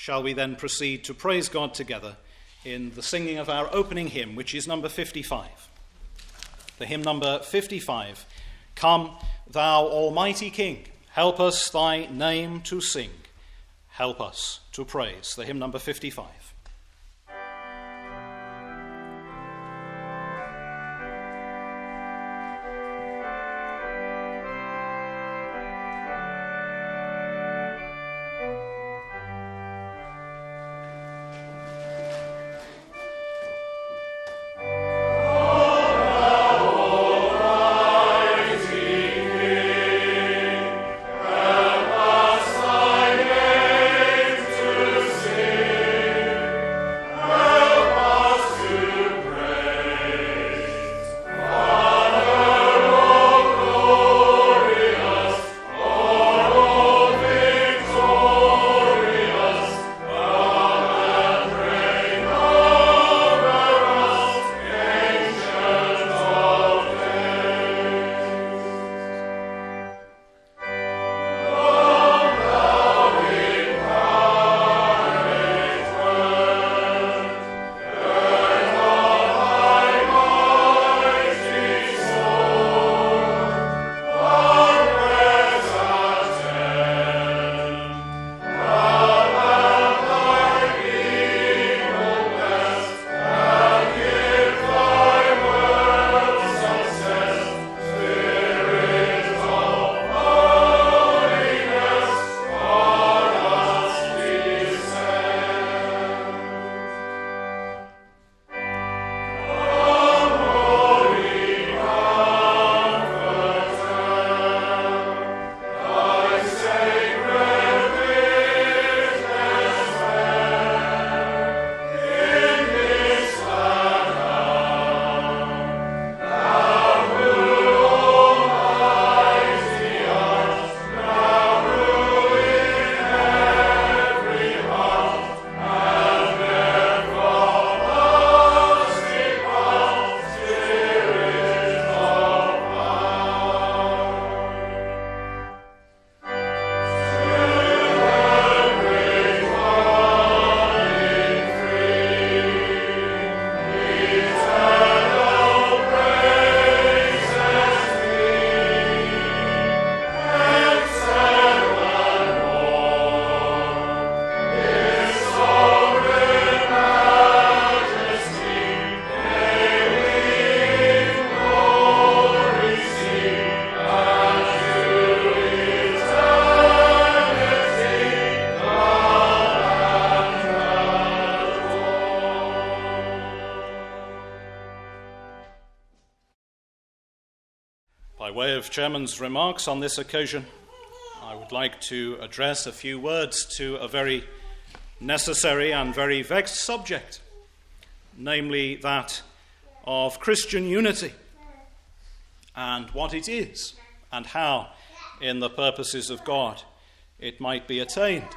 shall we then proceed to praise God together in the singing of our opening hymn, which is number 55. The hymn number 55, Come, Thou Almighty King, help us Thy name to sing, help us to praise. The hymn number 55. By way of Chairman's remarks on this occasion, I would like to address a few words to a very necessary and very vexed subject, namely that of Christian unity and what it is and how, in the purposes of God, it might be attained.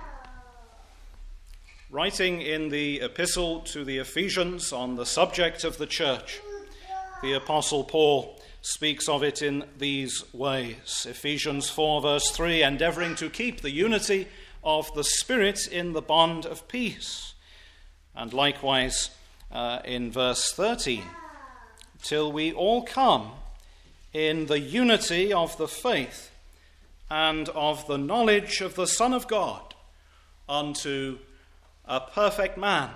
Writing in the epistle to the Ephesians on the subject of the church, the Apostle Paul speaks of it in these ways. Ephesians 4 verse 3, endeavoring to keep the unity of the Spirit in the bond of peace. And likewise in verse 13, till we all come in the unity of the faith and of the knowledge of the Son of God unto a perfect man.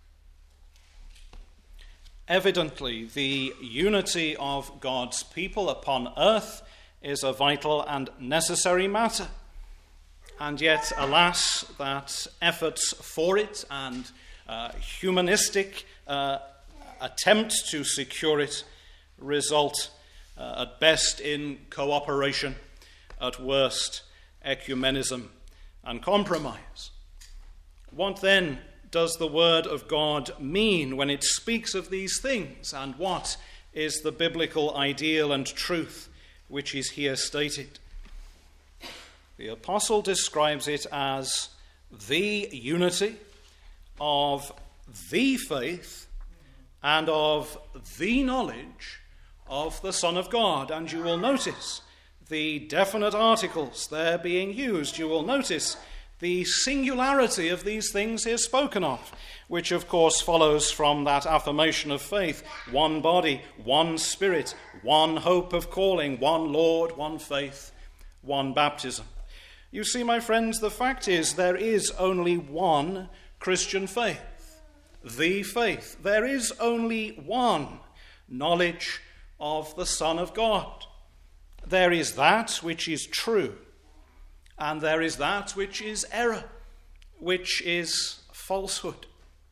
Evidently, the unity of God's people upon earth is a vital and necessary matter. And yet, alas, that efforts for it and humanistic attempts to secure it result at best in cooperation, at worst ecumenism and compromise. What then does the Word of God mean when it speaks of these things, and what is the biblical ideal and truth which is here stated? The apostle describes it as the unity of the faith and of the knowledge of the Son of God. And you will notice the definite articles there being used. You will notice the singularity of these things is spoken of, which of course follows from that affirmation of faith: one body, one Spirit, one hope of calling, one Lord, one faith, one baptism. You see, my friends, the fact is there is only one Christian faith, the faith. There is only one knowledge of the Son of God. There is that which is true, and there is that which is error, which is falsehood.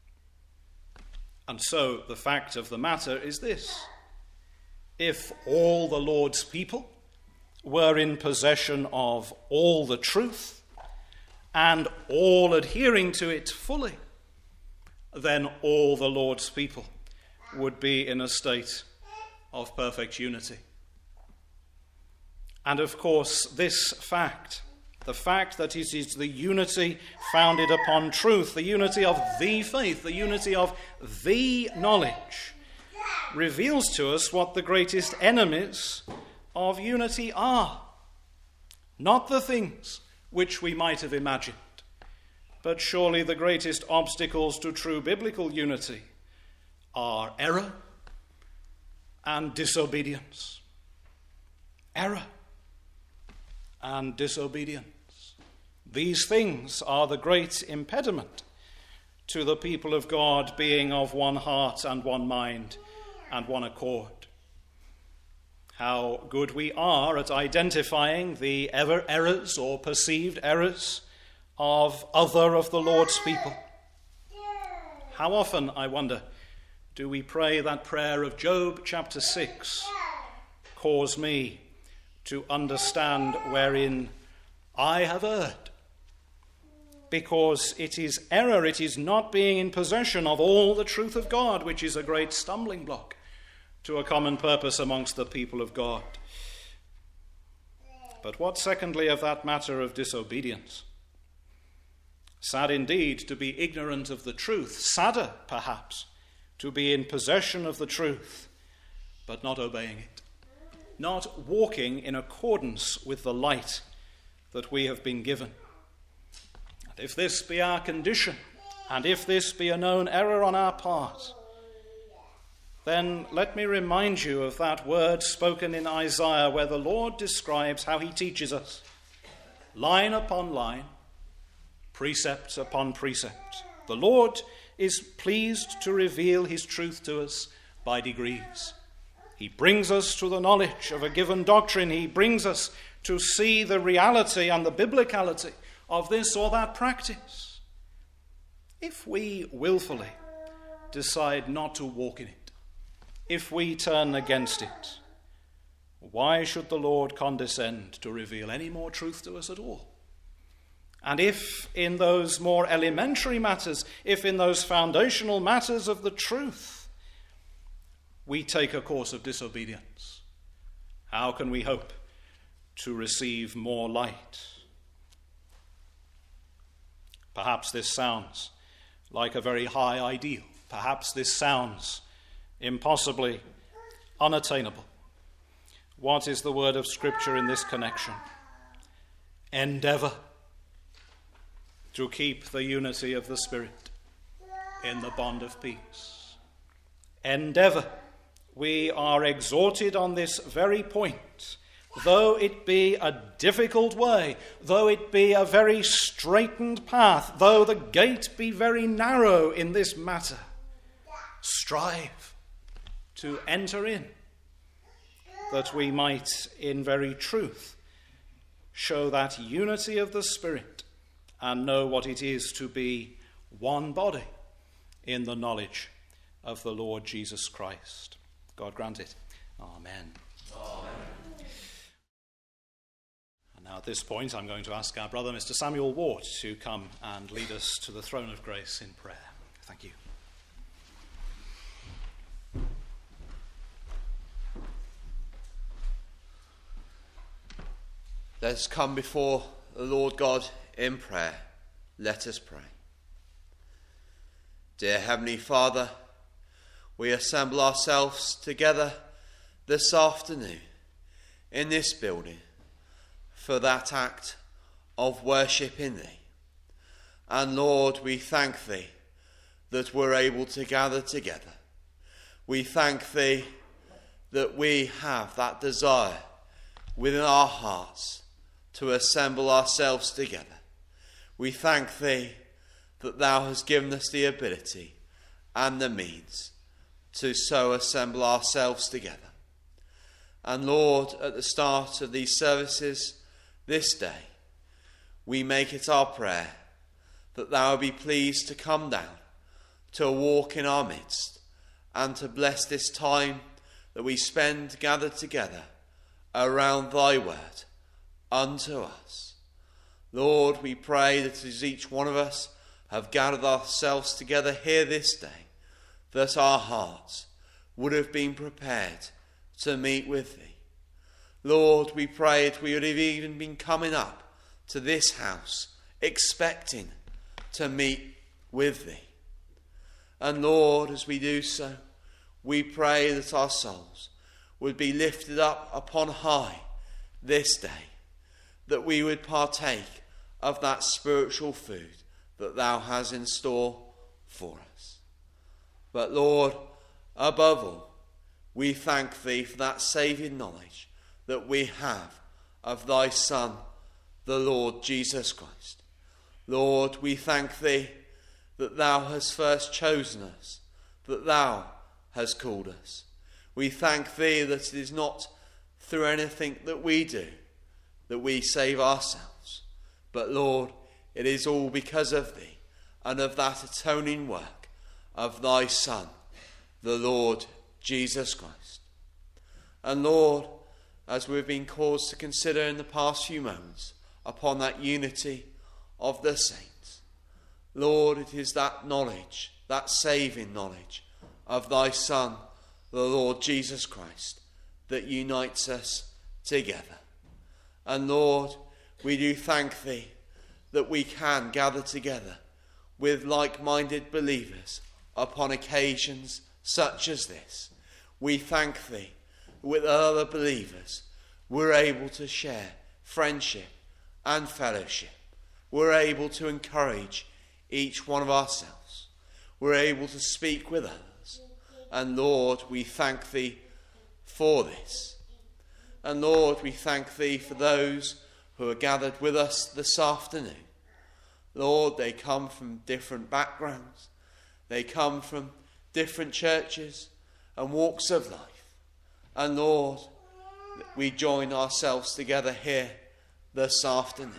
And so the fact of the matter is this: if all the Lord's people were in possession of all the truth and all adhering to it fully, then all the Lord's people would be in a state of perfect unity. And of course, this fact, the fact that it is the unity founded upon truth, the unity of the faith, the unity of the knowledge, reveals to us what the greatest enemies of unity are. Not the things which we might have imagined, but surely the greatest obstacles to true biblical unity are error and disobedience. Error and disobedience. These things are the great impediment to the people of God being of one heart and one mind and one accord. How good we are at identifying the errors or perceived errors of other of the Lord's people. How often, I wonder, do we pray that prayer of Job chapter 6, cause me to understand wherein I have erred? Because it is error, it is not being in possession of all the truth of God, which is a great stumbling block to a common purpose amongst the people of God. But what, secondly, of that matter of disobedience? Sad indeed to be ignorant of the truth, sadder perhaps to be in possession of the truth, but not obeying it, not walking in accordance with the light that we have been given. And if this be our condition, and if this be a known error on our part, then let me remind you of that word spoken in Isaiah, where the Lord describes how he teaches us, line upon line, precept upon precept. The Lord is pleased to reveal his truth to us by degrees. He brings us to the knowledge of a given doctrine. He brings us to see the reality and the biblicality of this or that practice. If we willfully decide not to walk in it, if we turn against it, why should the Lord condescend to reveal any more truth to us at all? And if in those more elementary matters, if in those foundational matters of the truth, we take a course of disobedience, how can we hope to receive more light? Perhaps this sounds like a very high ideal. Perhaps this sounds impossibly unattainable. What is the word of Scripture in this connection? Endeavor to keep the unity of the Spirit in the bond of peace. Endeavor. We are exhorted on this very point. Though it be a difficult way, though it be a very straitened path, though the gate be very narrow in this matter, strive to enter in, that we might in very truth show that unity of the Spirit and know what it is to be one body in the knowledge of the Lord Jesus Christ. God grant it. Amen. Amen. And now at this point I'm going to ask our brother Mr. Samuel Ward to come and lead us to the throne of grace in prayer. Thank you. Let us come before the Lord God in prayer. Let us pray. Dear Heavenly Father, we assemble ourselves together this afternoon in this building for that act of worship in Thee. And Lord, we thank thee that we're able to gather together. We thank thee that we have that desire within our hearts to assemble ourselves together. We thank thee that thou hast given us the ability and the means to so assemble ourselves together. And Lord, at the start of these services this day, we make it our prayer that thou be pleased to come down, to walk in our midst, and to bless this time that we spend gathered together around thy word unto us. Lord, we pray that as each one of us have gathered ourselves together here this day, that our hearts would have been prepared to meet with thee. Lord, we pray that we would have even been coming up to this house expecting to meet with thee. And Lord, as we do so, we pray that our souls would be lifted up upon high this day, that we would partake of that spiritual food that thou hast in store for us. But Lord, above all, we thank thee for that saving knowledge that we have of thy Son, the Lord Jesus Christ. Lord, we thank thee that thou hast first chosen us, that thou hast called us. We thank thee that it is not through anything that we do that we save ourselves, but Lord, it is all because of thee and of that atoning work of thy Son, the Lord Jesus Christ. And Lord, as we've been caused to consider in the past few moments upon that unity of the saints, Lord, it is that knowledge, that saving knowledge of thy Son, the Lord Jesus Christ, that unites us together. And Lord, we do thank thee that we can gather together with like-minded believers upon occasions such as this. We thank thee with other believers we're able to share friendship and fellowship. We're able to encourage each one of ourselves. We're able to speak with others. And Lord, we thank thee for this. And Lord, we thank thee for those who are gathered with us this afternoon. Lord, they come from different backgrounds. They come from different churches and walks of life. And Lord, we join ourselves together here this afternoon.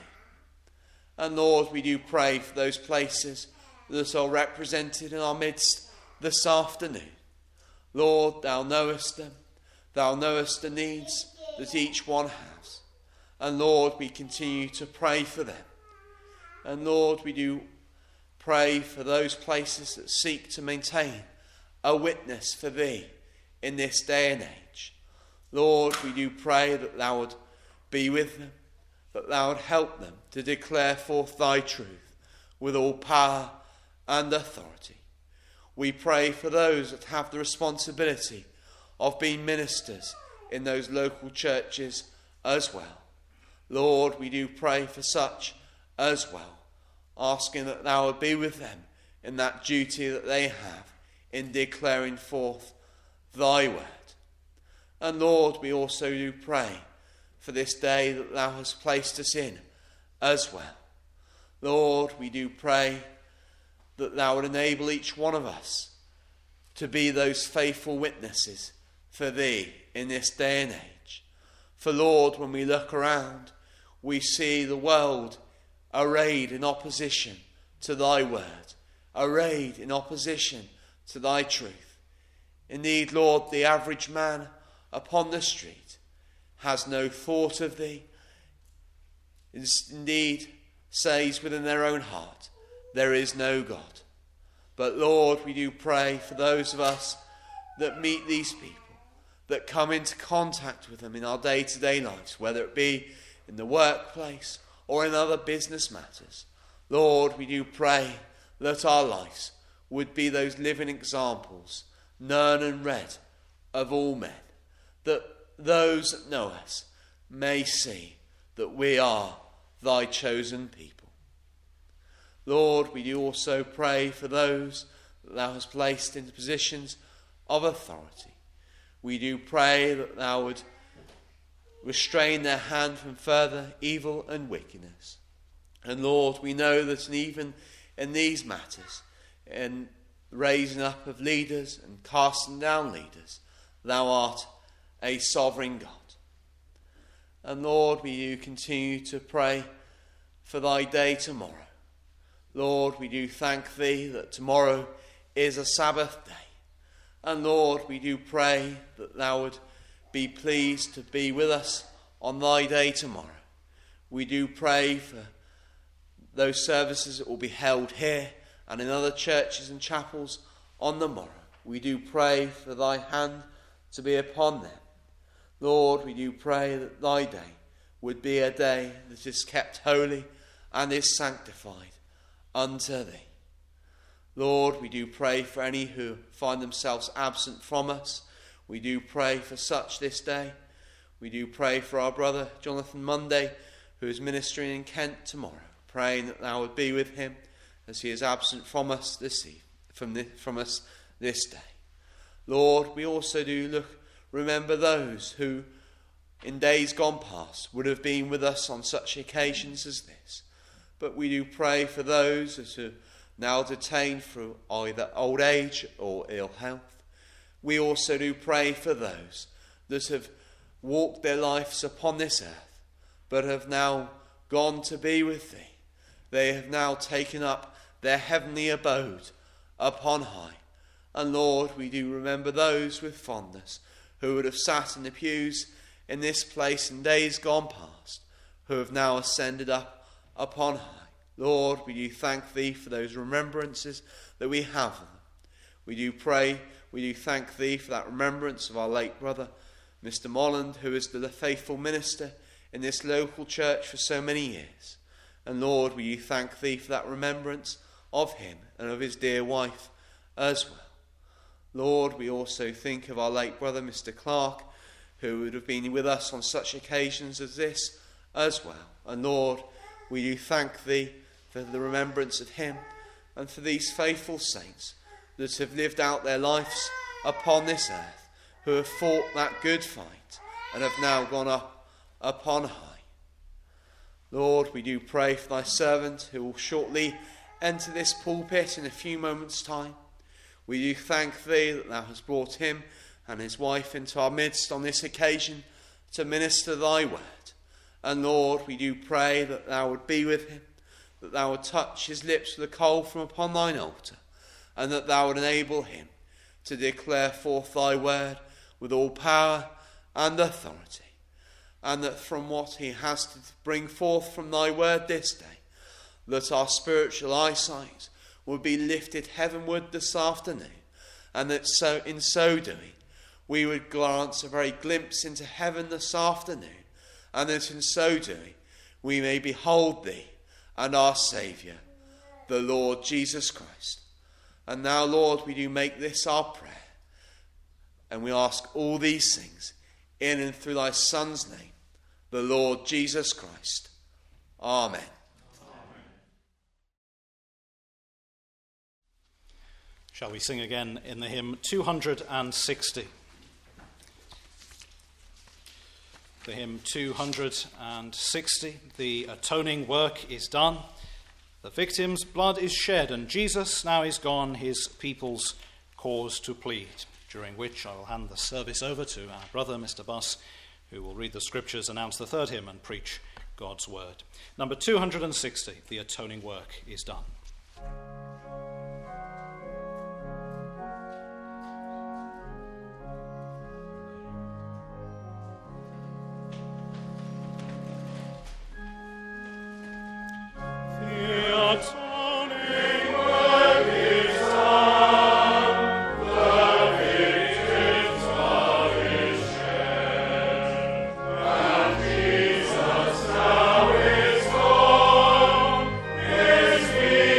And Lord, we do pray for those places that are represented in our midst this afternoon. Lord, thou knowest them. Thou knowest the needs that each one has. And Lord, we continue to pray for them. And Lord, we do pray for those places that seek to maintain a witness for thee in this day and age. Lord, we do pray that thou would be with them, that thou would help them to declare forth thy truth with all power and authority. We pray for those that have the responsibility of being ministers in those local churches as well. Lord, we do pray for such as well, asking that thou would be with them in that duty that they have in declaring forth thy word. And Lord, we also do pray for this day that thou hast placed us in as well. Lord, we do pray that thou would enable each one of us to be those faithful witnesses for thee in this day and age. For Lord, when we look around, we see the world arrayed in opposition to thy word, arrayed in opposition to thy truth. Indeed, Lord, the average man upon the street has no thought of thee. Indeed, says within their own heart, there is no God. But Lord, we do pray for those of us that meet these people, that come into contact with them in our day-to-day lives, whether it be in the workplace or in other business matters. Lord, we do pray that our lives would be those living examples, known and read of all men, that those that know us may see that we are thy chosen people. Lord, we do also pray for those that thou hast placed into positions of authority. We do pray that thou would restrain their hand from further evil and wickedness. And Lord, we know that even in these matters, in raising up of leaders and casting down leaders, thou art a sovereign God. And Lord, we do continue to pray for thy day tomorrow. Lord, we do thank thee that tomorrow is a Sabbath day. And Lord, we do pray that thou would be pleased to be with us on thy day tomorrow. We do pray for those services that will be held here and in other churches and chapels on the morrow. We do pray for thy hand to be upon them. Lord, we do pray that thy day would be a day that is kept holy and is sanctified unto thee. Lord, we do pray for any who find themselves absent from us. We do pray for such this day. We do pray for our brother Jonathan Monday, who is ministering in Kent tomorrow, praying that thou would be with him as he is absent from us this day. Lord, we also do remember those who in days gone past would have been with us on such occasions as this. But we do pray for those who are now detained through either old age or ill health. We also do pray for those that have walked their lives upon this earth, but have now gone to be with thee. They have now taken up their heavenly abode upon high. And Lord, we do remember those with fondness who would have sat in the pews in this place in days gone past, who have now ascended up upon high. Lord, we do thank thee for those remembrances that we have of them. We do pray, we do thank thee for that remembrance of our late brother, Mr. Molland, who is the faithful minister in this local church for so many years. And Lord, we do thank thee for that remembrance of him and of his dear wife as well. Lord, we also think of our late brother, Mr. Clark, who would have been with us on such occasions as this as well. And Lord, we do thank thee for the remembrance of him and for these faithful saints that have lived out their lives upon this earth, who have fought that good fight and have now gone up upon high. Lord, we do pray for thy servant who will shortly enter this pulpit in a few moments' time. We do thank thee that thou hast brought him and his wife into our midst on this occasion to minister thy word. And Lord, we do pray that thou would be with him, that thou would touch his lips with a coal from upon thine altar, and that thou would enable him to declare forth thy word with all power and authority. And that from what he has to bring forth from thy word this day, that our spiritual eyesight would be lifted heavenward this afternoon, and that so in so doing we would glance a very glimpse into heaven this afternoon, and that in so doing we may behold thee and our Saviour, the Lord Jesus Christ. And now, Lord, we do make this our prayer, and we ask all these things in and through thy Son's name, the Lord Jesus Christ. Amen. Shall we sing again in the hymn 260? The hymn 260, the atoning work is done. The victim's blood is shed, and Jesus now is gone, his people's cause to plead, during which I will hand the service over to our brother, Mr. Buss, who will read the scriptures, announce the third hymn, and preach God's word. Number 260, the atoning work is done. Jesus now is gone, his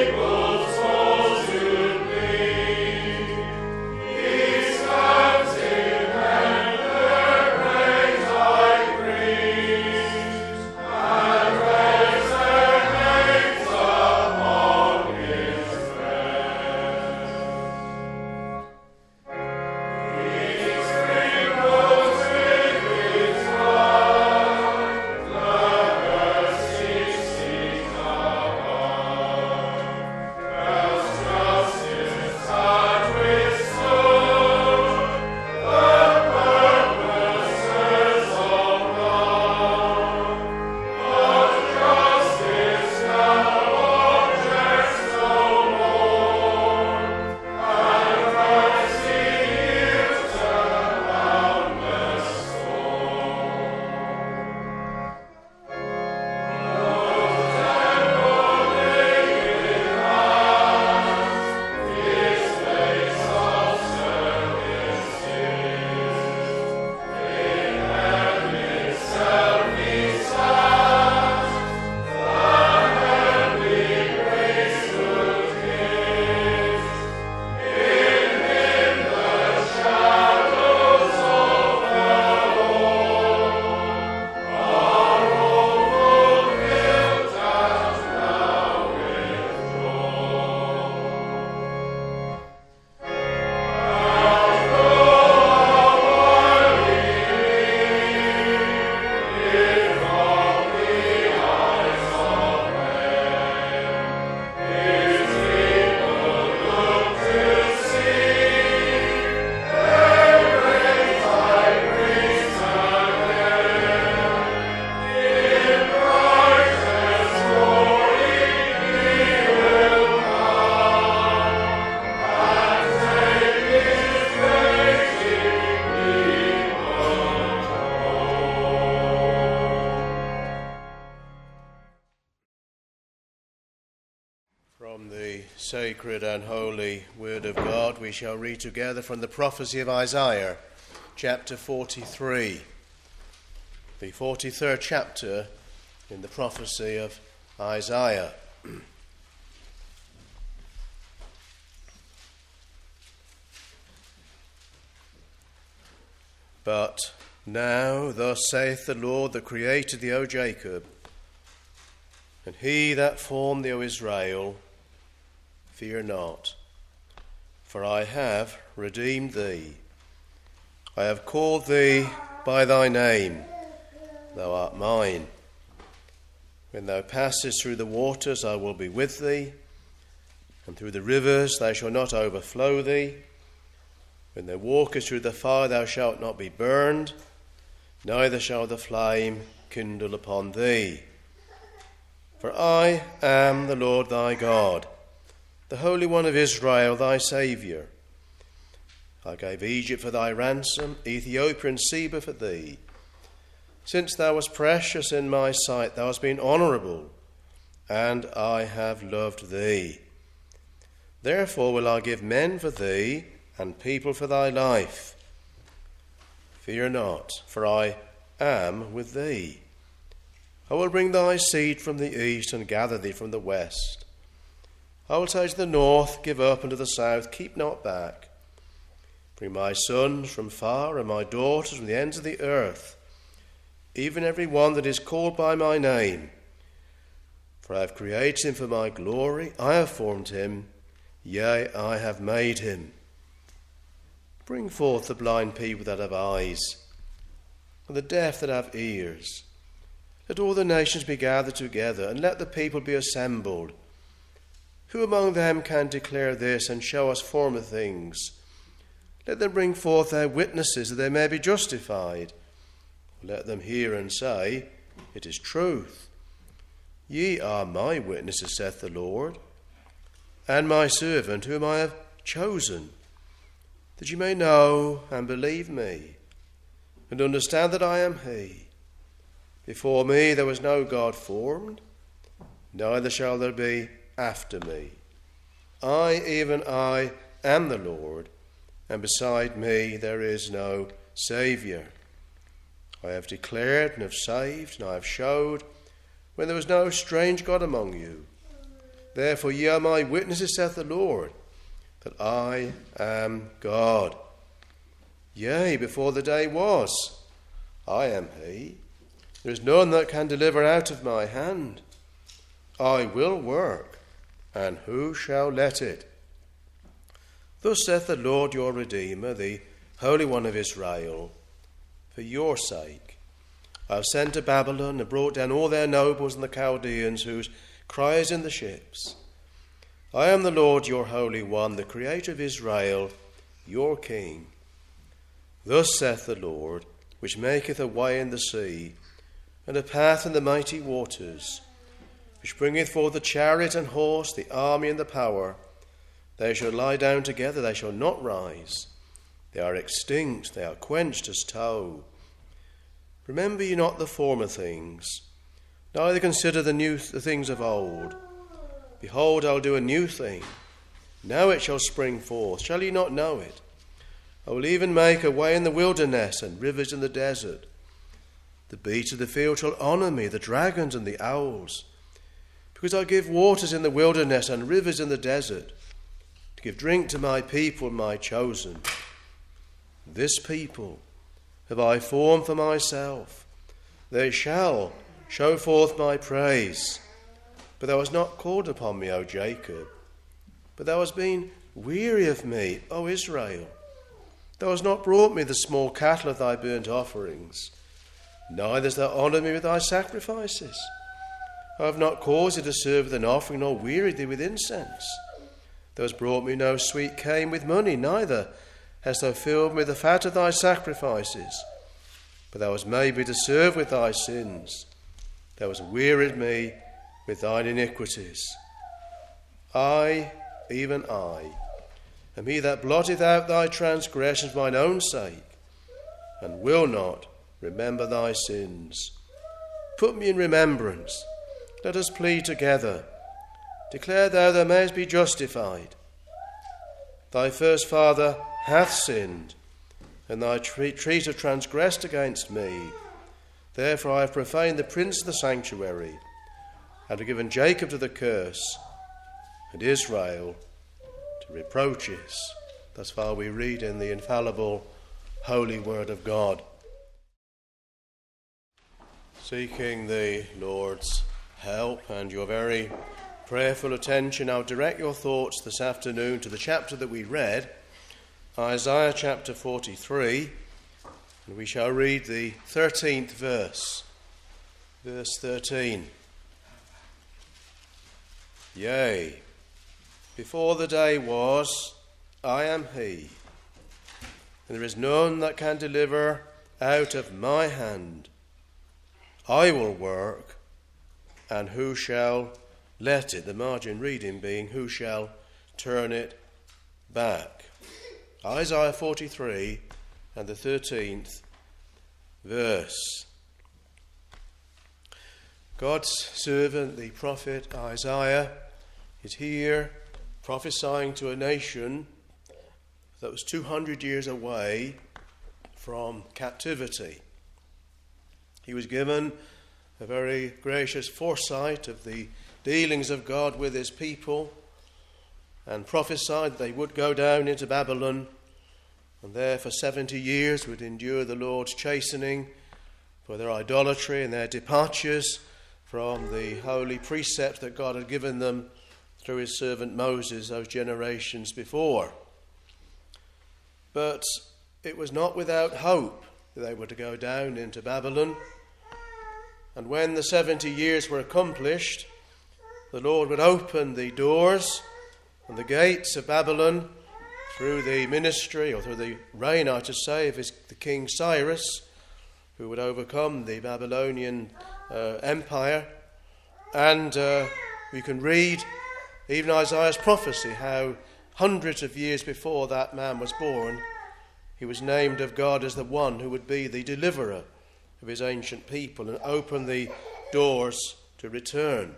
Sacred and holy word of God, we shall read together from the prophecy of Isaiah, chapter 43, the 43rd chapter in the prophecy of Isaiah. But now, thus saith the Lord that created thee, O Jacob, and he that formed thee, O Israel, fear not, for I have redeemed thee. I have called thee by thy name, thou art mine. When thou passest through the waters, I will be with thee, and through the rivers they shall not overflow thee. When thou walkest through the fire, thou shalt not be burned, neither shall the flame kindle upon thee. For I am the Lord thy God, the Holy One of Israel, thy Saviour. I gave Egypt for thy ransom, Ethiopia and Seba for thee. Since thou wast precious in my sight, thou hast been honourable, and I have loved thee. Therefore will I give men for thee, and people for thy life. Fear not, for I am with thee. I will bring thy seed from the east, and gather thee from the west. I will say to the north, give up, and to the south, keep not back. Bring my sons from far, and my daughters from the ends of the earth, even every one that is called by my name. For I have created him for my glory, I have formed him, yea, I have made him. Bring forth the blind people that have eyes, and the deaf that have ears. Let all the nations be gathered together, and let the people be assembled. Who among them can declare this and show us former things? Let them bring forth their witnesses, that they may be justified. Let them hear and say, it is truth. Ye are my witnesses, saith the Lord, and my servant whom I have chosen, that you may know and believe me, and understand that I am he. Before me there was no God formed, neither shall there be after me. I, even I, am the Lord, and beside me there is no Saviour. I have declared and have saved, and I have showed, when there was no strange God among you. Therefore ye are my witnesses, saith the Lord, that I am God. Yea, before the day was, I am he. There is none that can deliver out of my hand. I will work, and who shall let it? Thus saith the Lord your Redeemer, the Holy One of Israel, for your sake I have sent to Babylon and brought down all their nobles and the Chaldeans, whose cry is in the ships. I am the Lord your Holy One, the Creator of Israel, your King. Thus saith the Lord, which maketh a way in the sea, and a path in the mighty waters, which bringeth forth the chariot and horse, the army and the power. They shall lie down together, they shall not rise. They are extinct, they are quenched as tow. Remember ye not the former things, neither consider the things of old. Behold, I'll do a new thing. Now it shall spring forth. Shall ye not know it? I will even make a way in the wilderness and rivers in the desert. The beasts of the field shall honour me, the dragons and the owls, because I give waters in the wilderness and rivers in the desert, to give drink to my people, my chosen. This people have I formed for myself. They shall show forth my praise. But thou hast not called upon me, O Jacob. But thou hast been weary of me, O Israel. Thou hast not brought me the small cattle of thy burnt offerings, neither hast thou honoured me with thy sacrifices. I have not caused thee to serve with an offering, nor wearied thee with incense. Thou hast brought me no sweet cane with money, neither hast thou filled me with the fat of thy sacrifices. But thou hast made me to serve with thy sins. Thou hast wearied me with thine iniquities. I, even I, am he that blotteth out thy transgressions for mine own sake, and will not remember thy sins. Put me in remembrance, let us plead together. Declare thou mayest be justified. Thy first father hath sinned, and thy treat have transgressed against me. Therefore I have profaned the prince of the sanctuary, and have given Jacob to the curse, and Israel to reproaches. Thus far we read in the infallible holy word of God. Seeking the Lord's help and your very prayerful attention, I'll direct your thoughts this afternoon to the chapter that we read, Isaiah chapter 43, and we shall read the 13th verse. Verse 13. Yea, before the day was, I am he, and there is none that can deliver out of my hand. I will work, and who shall let it? The margin reading being, who shall turn it back? Isaiah 43 and the 13th verse. God's servant, the prophet Isaiah, is here prophesying to a nation that was 200 years away from captivity. He was given a very gracious foresight of the dealings of God with his people, and prophesied they would go down into Babylon, and there for 70 years would endure the Lord's chastening for their idolatry and their departures from the holy precepts that God had given them through his servant Moses those generations before. But it was not without hope that they were to go down into Babylon. And when the 70 years were accomplished, the Lord would open the doors and the gates of Babylon through the ministry, or through the reign, I should say, of the King Cyrus, who would overcome the Babylonian empire. And we can read even Isaiah's prophecy, how hundreds of years before that man was born, he was named of God as the one who would be the deliverer of his ancient people and open the doors to return.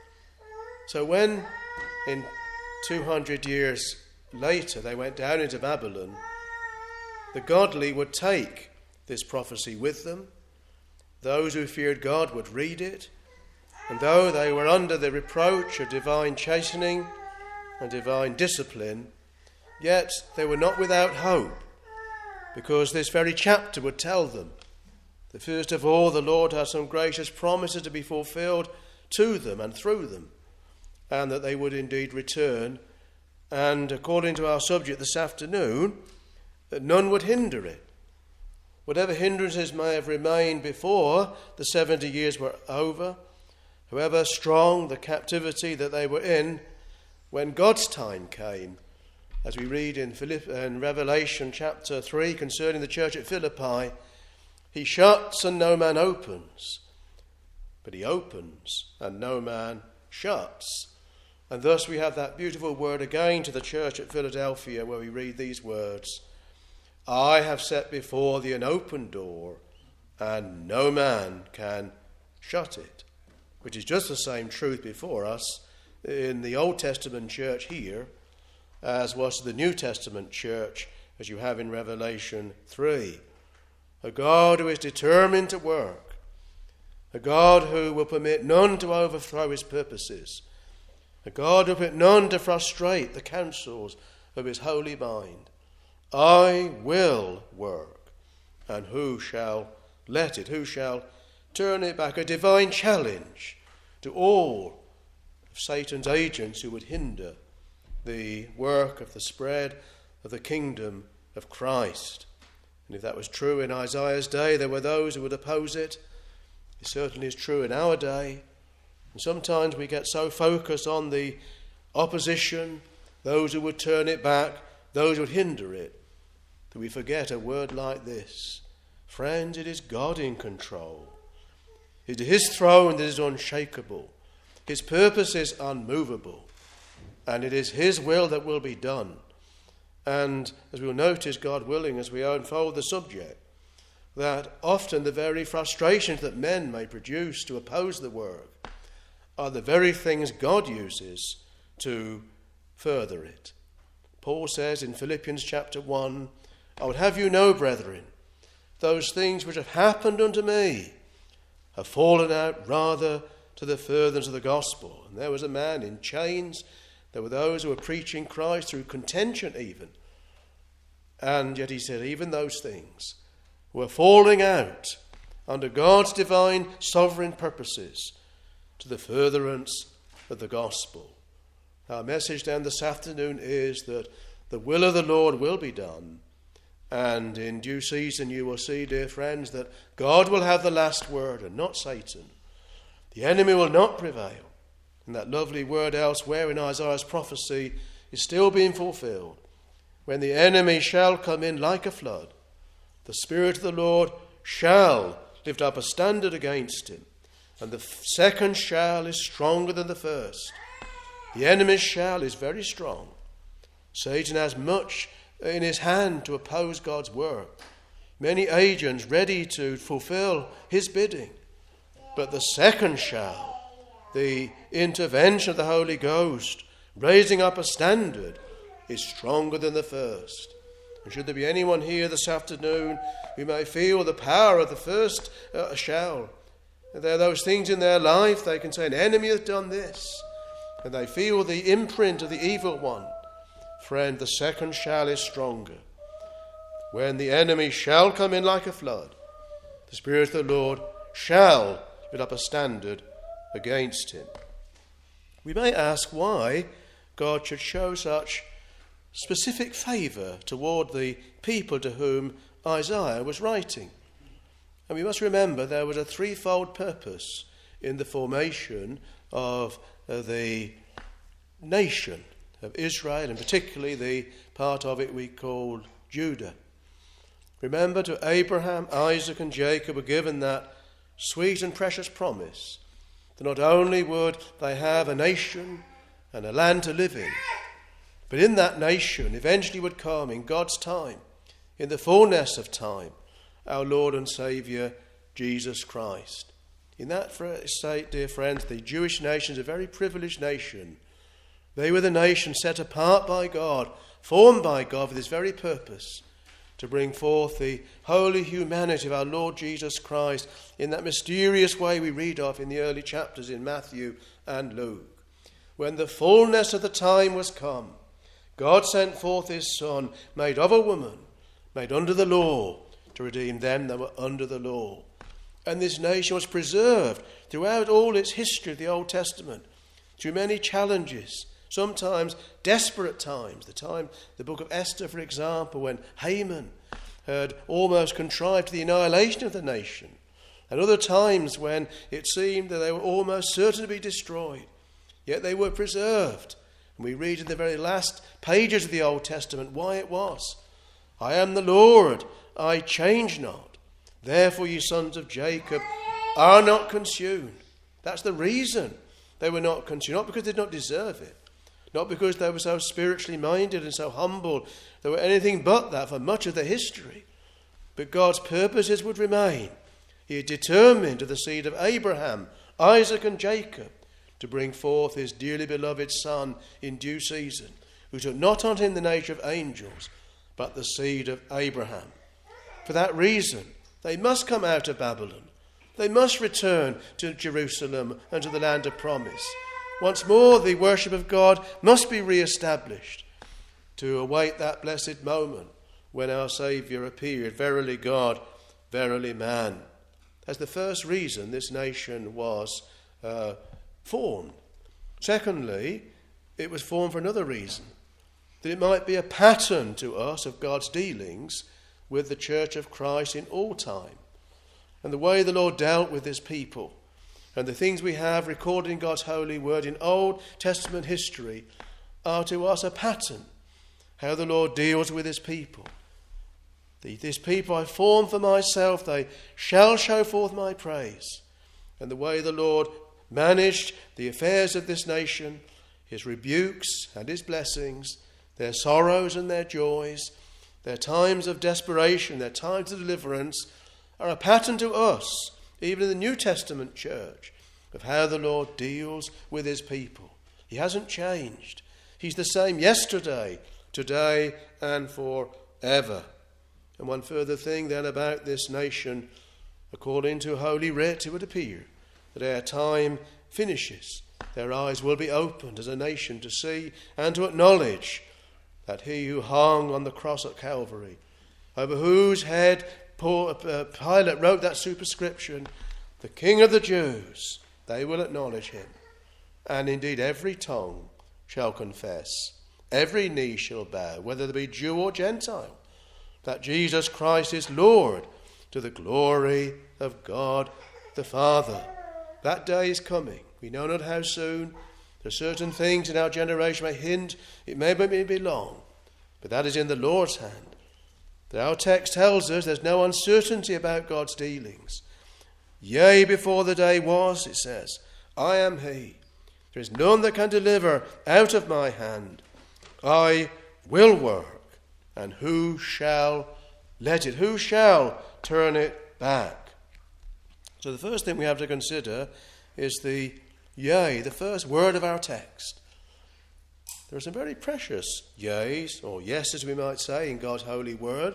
So when in 200 years later they went down into Babylon, the godly would take this prophecy with them. Those who feared God would read it, and though they were under the reproach of divine chastening and divine discipline, yet they were not without hope, because this very chapter would tell them that first of all the Lord had some gracious promises to be fulfilled to them and through them, and that they would indeed return, and according to our subject this afternoon, that none would hinder it. Whatever hindrances may have remained before the 70 years were over, however strong the captivity that they were in, when God's time came, as we read in Revelation chapter 3 concerning the church at Philippi, he shuts and no man opens, but he opens and no man shuts. And thus we have that beautiful word again to the church at Philadelphia, where we read these words, I have set before thee an open door, and no man can shut it. Which is just the same truth before us in the Old Testament church here, as was the New Testament church, as you have in Revelation 3. A God who is determined to work, a God who will permit none to overthrow his purposes, a God who will permit none to frustrate the counsels of his holy mind. I will work, and who shall let it? Who shall turn it back? A divine challenge to all of Satan's agents who would hinder the work of the spread of the kingdom of Christ. And if that was true in Isaiah's day, there were those who would oppose it. It certainly is true in our day. And sometimes we get so focused on the opposition, those who would turn it back, those who would hinder it, that we forget a word like this. Friends, it is God in control. It is his throne that is unshakable. His purpose is unmovable. And it is his will that will be done. And as we'll notice, God willing, as we unfold the subject, that often the very frustrations that men may produce to oppose the work are the very things God uses to further it. Paul says in Philippians chapter 1, I would have you know, brethren, those things which have happened unto me have fallen out rather to the furtherance of the gospel. And there was a man in chains. There were those who were preaching Christ through contention even. And yet he said, even those things were falling out under God's divine sovereign purposes to the furtherance of the gospel. Our message then this afternoon is that the will of the Lord will be done. And in due season you will see, dear friends, that God will have the last word and not Satan. The enemy will not prevail. And that lovely word elsewhere in Isaiah's prophecy is still being fulfilled. When the enemy shall come in like a flood, the Spirit of the Lord shall lift up a standard against him. And the second shall is stronger than the first. The enemy's shall is very strong. Satan has much in his hand to oppose God's work. Many agents ready to fulfill his bidding. But the second shall, the intervention of the Holy Ghost, raising up a standard, is stronger than the first. And should there be anyone here this afternoon who may feel the power of the first shall, there are those things in their life they can say, an enemy has done this, and they feel the imprint of the evil one. Friend, the second shall is stronger. When the enemy shall come in like a flood, the Spirit of the Lord shall lift up a standard against him. We may ask why God should show such specific favour toward the people to whom Isaiah was writing. And we must remember there was a threefold purpose in the formation of the nation of Israel, and particularly the part of it we call Judah. Remember, to Abraham, Isaac and Jacob were given that sweet and precious promise that not only would they have a nation and a land to live in, but in that nation eventually would come in God's time, in the fullness of time, our Lord and Saviour, Jesus Christ. In that state, dear friends, the Jewish nation is a very privileged nation. They were the nation set apart by God, formed by God for this very purpose, to bring forth the holy humanity of our Lord Jesus Christ in that mysterious way we read of in the early chapters in Matthew and Luke. When the fullness of the time was come, God sent forth his Son, made of a woman, made under the law, to redeem them that were under the law. And this nation was preserved throughout all its history of the Old Testament, through many challenges, sometimes desperate times. The book of Esther, for example, when Haman had almost contrived the annihilation of the nation, and other times when it seemed that they were almost certain to be destroyed, yet they were preserved. And we read in the very last pages of the Old Testament why it was. I am the Lord, I change not. Therefore, ye sons of Jacob are not consumed. That's the reason they were not consumed. Not because they did not deserve it. Not because they were so spiritually minded and so humble. They were anything but that for much of their history. But God's purposes would remain. He had determined to the seed of Abraham, Isaac and Jacob to bring forth his dearly beloved Son in due season, who took not on him the nature of angels, but the seed of Abraham. For that reason, they must come out of Babylon. They must return to Jerusalem and to the land of promise. Once more, the worship of God must be re-established to await that blessed moment when our Saviour appeared, verily God, verily man. That's the first reason this nation was formed. Secondly, it was formed for another reason, that it might be a pattern to us of God's dealings with the Church of Christ in all time. And the way the Lord dealt with his people and the things we have recorded in God's holy word in Old Testament history are to us a pattern, how the Lord deals with his people. This people I form for myself, they shall show forth my praise. And the way the Lord managed the affairs of this nation, his rebukes and his blessings, their sorrows and their joys, their times of desperation, their times of deliverance, are a pattern to us, even in the New Testament church, of how the Lord deals with his people. He hasn't changed. He's the same yesterday, today, and forever. And one further thing then about this nation, according to Holy Writ, it would appear that ere time finishes, their eyes will be opened as a nation to see and to acknowledge that he who hung on the cross at Calvary, over whose head Pilate wrote that superscription, the King of the Jews, they will acknowledge him. And indeed every tongue shall confess, every knee shall bow, whether there be Jew or Gentile, that Jesus Christ is Lord, to the glory of God the Father. That day is coming. We know not how soon. There are certain things in our generation may hint it may be long, but that is in the Lord's hand. But our text tells us there's no uncertainty about God's dealings. Yea, before the day was, it says, I am he. There is none that can deliver out of my hand. I will work, and who shall let it? Who shall turn it back? So the first thing we have to consider is the yea, the first word of our text. There are some very precious yeas, or yeses we might say, in God's holy word.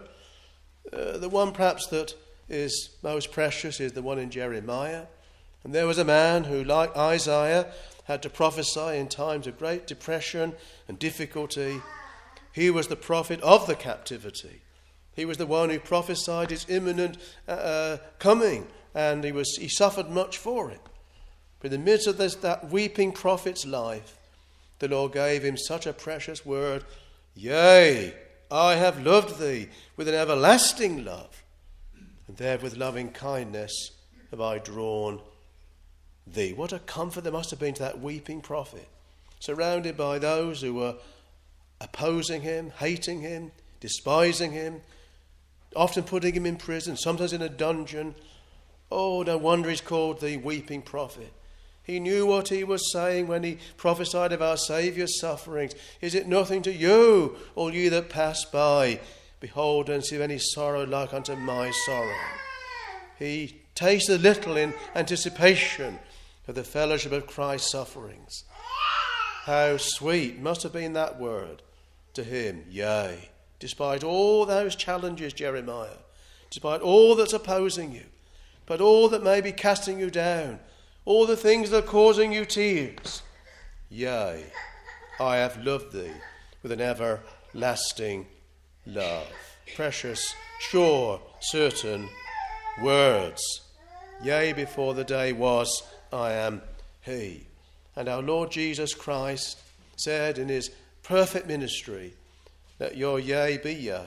The one perhaps that is most precious is the one in Jeremiah. And there was a man who, like Isaiah, had to prophesy in times of great depression and difficulty. He was the prophet of the captivity. He was the one who prophesied his imminent coming, and he suffered much for it. But in the midst of that weeping prophet's life, the Lord gave him such a precious word. Yea, I have loved thee with an everlasting love, and there with loving kindness have I drawn thee. What a comfort there must have been to that weeping prophet, surrounded by those who were opposing him, hating him, despising him, often putting him in prison, sometimes in a dungeon. Oh, no wonder he's called the weeping prophet. He knew what he was saying when he prophesied of our Saviour's sufferings. Is it nothing to you, all ye that pass by? Behold, and see any sorrow like unto my sorrow. He tasted little in anticipation of the fellowship of Christ's sufferings. How sweet must have been that word to him, yea, despite all those challenges, Jeremiah, despite all that's opposing you, but all that may be casting you down, all the things that are causing you tears. Yea, I have loved thee with an everlasting love. Precious, sure, certain words. Yea, before the day was, I am he. And our Lord Jesus Christ said in his perfect ministry, let your yea be yea,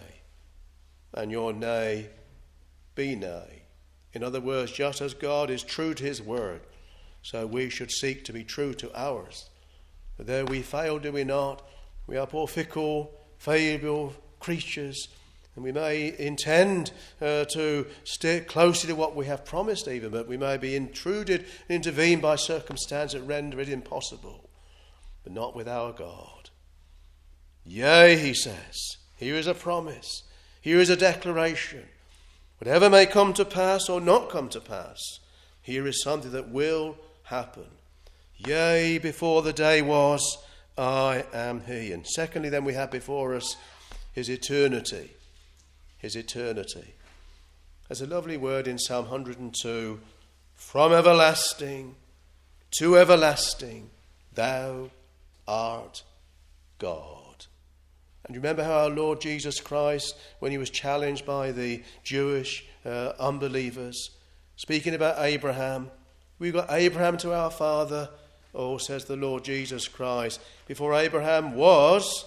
and your nay be nay. In other words, just as God is true to his word, so we should seek to be true to ours. But though we fail, do we not? We are poor, fickle, fallible creatures, and we may intend to stick closely to what we have promised even, but we may be intruded and intervened by circumstance that render it impossible. But not with our God. Yea, he says, here is a promise, here is a declaration. Whatever may come to pass or not come to pass, here is something that will happen. Yea, before the day was, I am he. And secondly, then we have before us his eternity. His eternity. There's a lovely word in Psalm 102. From everlasting to everlasting, thou art God. And you remember how our Lord Jesus Christ, when he was challenged by the Jewish unbelievers, speaking about Abraham, we've got Abraham to our father. Oh, says the Lord Jesus Christ, before Abraham was,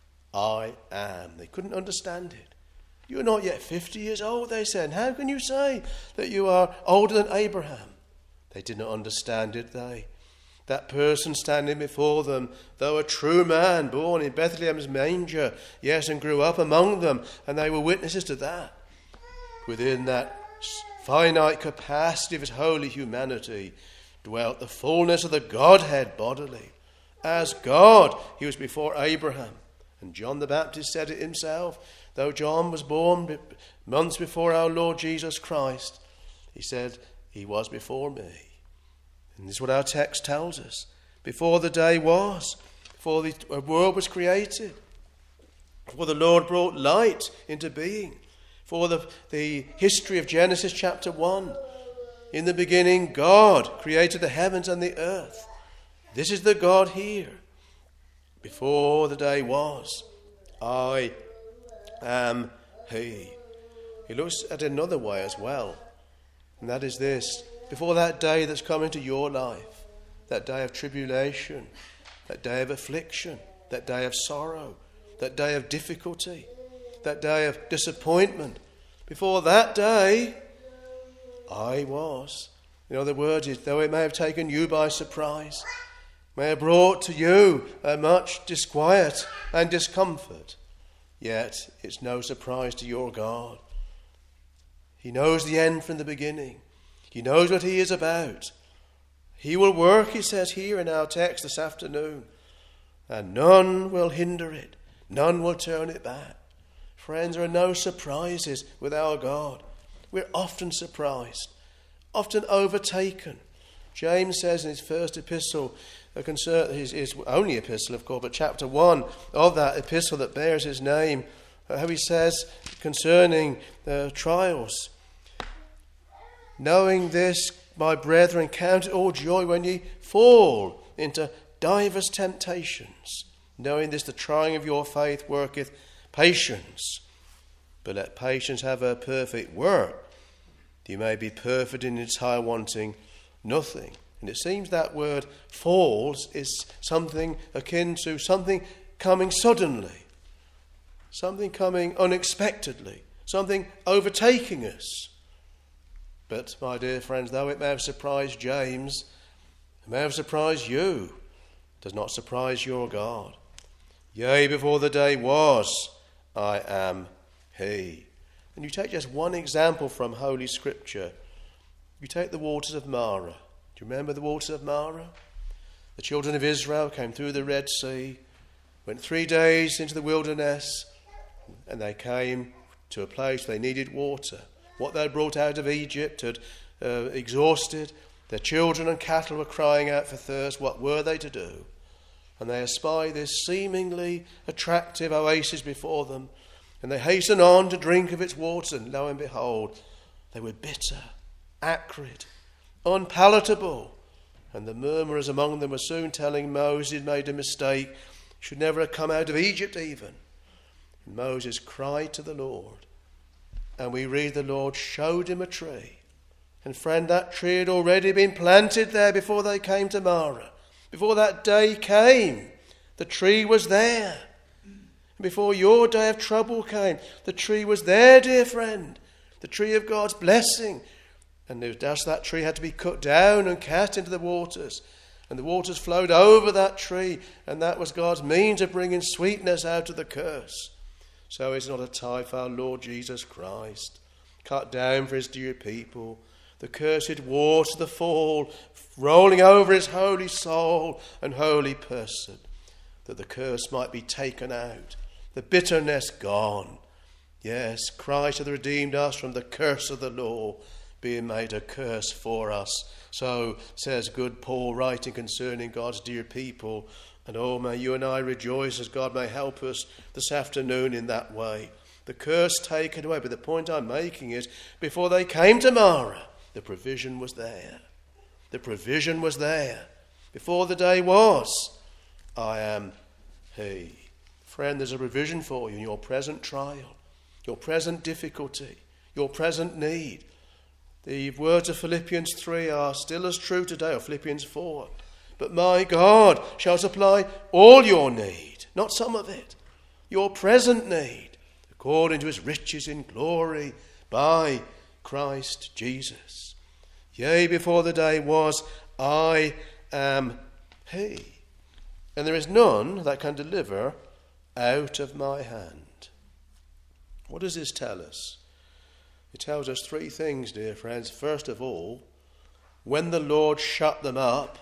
I am. They couldn't understand it. You're not yet 50 years old, they said. How can you say that you are older than Abraham? They did not understand it, they. That person standing before them, though a true man, born in Bethlehem's manger, yes, and grew up among them, and they were witnesses to that. Within that finite capacity of his holy humanity dwelt the fullness of the Godhead bodily. As God, he was before Abraham. And John the Baptist said it himself, though John was born months before our Lord Jesus Christ, he said, he was before me. And this is what our text tells us. Before the day was, before the world was created, before the Lord brought light into being, before the history of Genesis chapter 1, in the beginning God created the heavens and the earth. This is the God here. Before the day was, I am He. He looks at another way as well, and that is this. Before that day that's come into your life, that day of tribulation, that day of affliction, that day of sorrow, that day of difficulty, that day of disappointment, before that day, I was. In other words, though it may have taken you by surprise, may have brought to you much disquiet and discomfort, yet it's no surprise to your God. He knows the end from the beginning. He knows what He is about. He will work, He says here in our text this afternoon, and none will hinder it. None will turn it back. Friends, there are no surprises with our God. We're often surprised, often overtaken. James says in his first epistle, his only epistle, of course, but chapter 1 of that epistle that bears his name, how he says concerning trials, knowing this, my brethren, count it all joy when ye fall into divers temptations, knowing this, the trying of your faith worketh patience. But let patience have her perfect work, that you may be perfect in its high wanting nothing. And it seems that word falls is something akin to something coming suddenly, something coming unexpectedly, something overtaking us. But, my dear friends, though it may have surprised James, it may have surprised you, it does not surprise your God. Yea, before the day was, I am He. And you take just one example from Holy Scripture. You take the waters of Marah. Do you remember the waters of Marah? The children of Israel came through the Red Sea, went 3 days into the wilderness, and they came to a place where they needed water. What they had brought out of Egypt had exhausted. Their children and cattle were crying out for thirst. What were they to do? And they espy this seemingly attractive oasis before them, and they hasten on to drink of its waters, and lo and behold, they were bitter, acrid, unpalatable. And the murmurers among them were soon telling Moses he'd made a mistake, should never have come out of Egypt even. And Moses cried to the Lord, and we read the Lord showed him a tree. And friend, that tree had already been planted there before they came to Marah. Before that day came, the tree was there. Before your day of trouble came, the tree was there, dear friend. The tree of God's blessing. And thus that tree had to be cut down and cast into the waters. And the waters flowed over that tree. And that was God's means of bringing sweetness out of the curse. So it's not a type of our Lord Jesus Christ, cut down for his dear people. The cursed water, the fall, rolling over his holy soul and holy person, that the curse might be taken out, the bitterness gone. Yes, Christ hath redeemed us from the curse of the law, being made a curse for us. So says good Paul, writing concerning God's dear people. And oh, may you and I rejoice as God may help us this afternoon in that way. The curse taken away. But the point I'm making is, before they came to Marah, the provision was there. The provision was there. Before the day was, I am He. Friend, there's a provision for you in your present trial, your present difficulty, your present need. The words of Philippians 3 are still as true today, or Philippians 4. But my God shall supply all your need, not some of it, your present need, according to his riches in glory by Christ Jesus. Yea, before the day was, I am He. And there is none that can deliver out of my hand. What does this tell us? It tells us 3 things, dear friends. First of all, when the Lord shut them up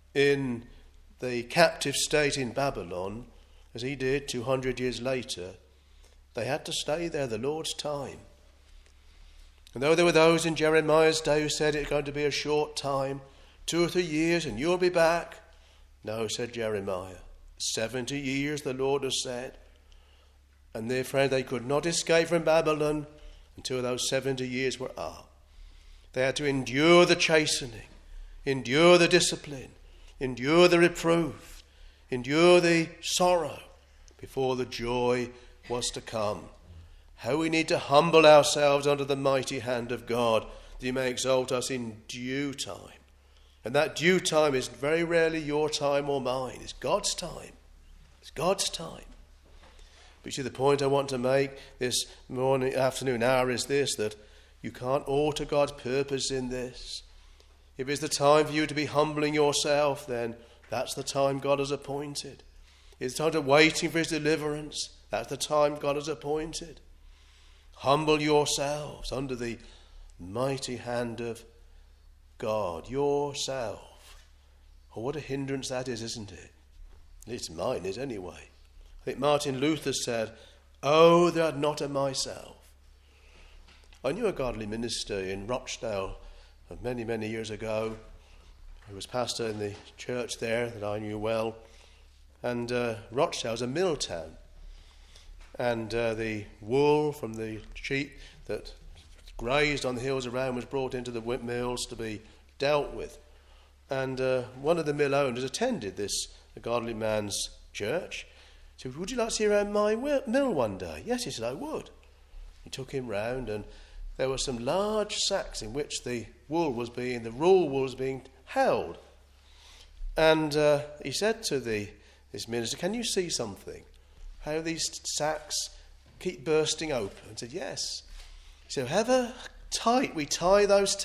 in the captive state in Babylon, as he did 200 years later, they had to stay there the Lord's time. And though there were those in Jeremiah's day who said it's going to be a short time, 2 or 3 years and you'll be back. No, said Jeremiah. 70 years, the Lord has said. And their friend, they could not escape from Babylon until those 70 years were up. They had to endure the chastening, endure the discipline, endure the reproof, endure the sorrow before the joy was to come. How we need to humble ourselves under the mighty hand of God that he may exalt us in due time. And that due time is very rarely your time or mine. It's God's time. It's God's time. But you see, the point I want to make this afternoon hour is this, that you can't alter God's purpose in this. If it's the time for you to be humbling yourself, then that's the time God has appointed. It's the time to waiting for his deliverance. That's the time God has appointed. Humble yourselves under the mighty hand of God, yourself. Oh, what a hindrance that is, isn't it? It's mine, is anyway. I think Martin Luther said, "Oh, that I'd not of myself." I knew a godly minister in Rochdale many, many years ago, who was pastor in the church there that I knew well. And Rochdale's a mill town. And the wool from the sheep that grazed on the hills around was brought into the mills to be dealt with. And one of the mill owners attended this godly man's church. He said, "Would you like to see around my mill one day?" "Yes," he said, "I would." He took him round, and there were some large sacks in which the raw wool was being held. And he said to this minister, "Can you see something? How these sacks keep bursting open?" He said, "Yes." He said, "However tight we tie those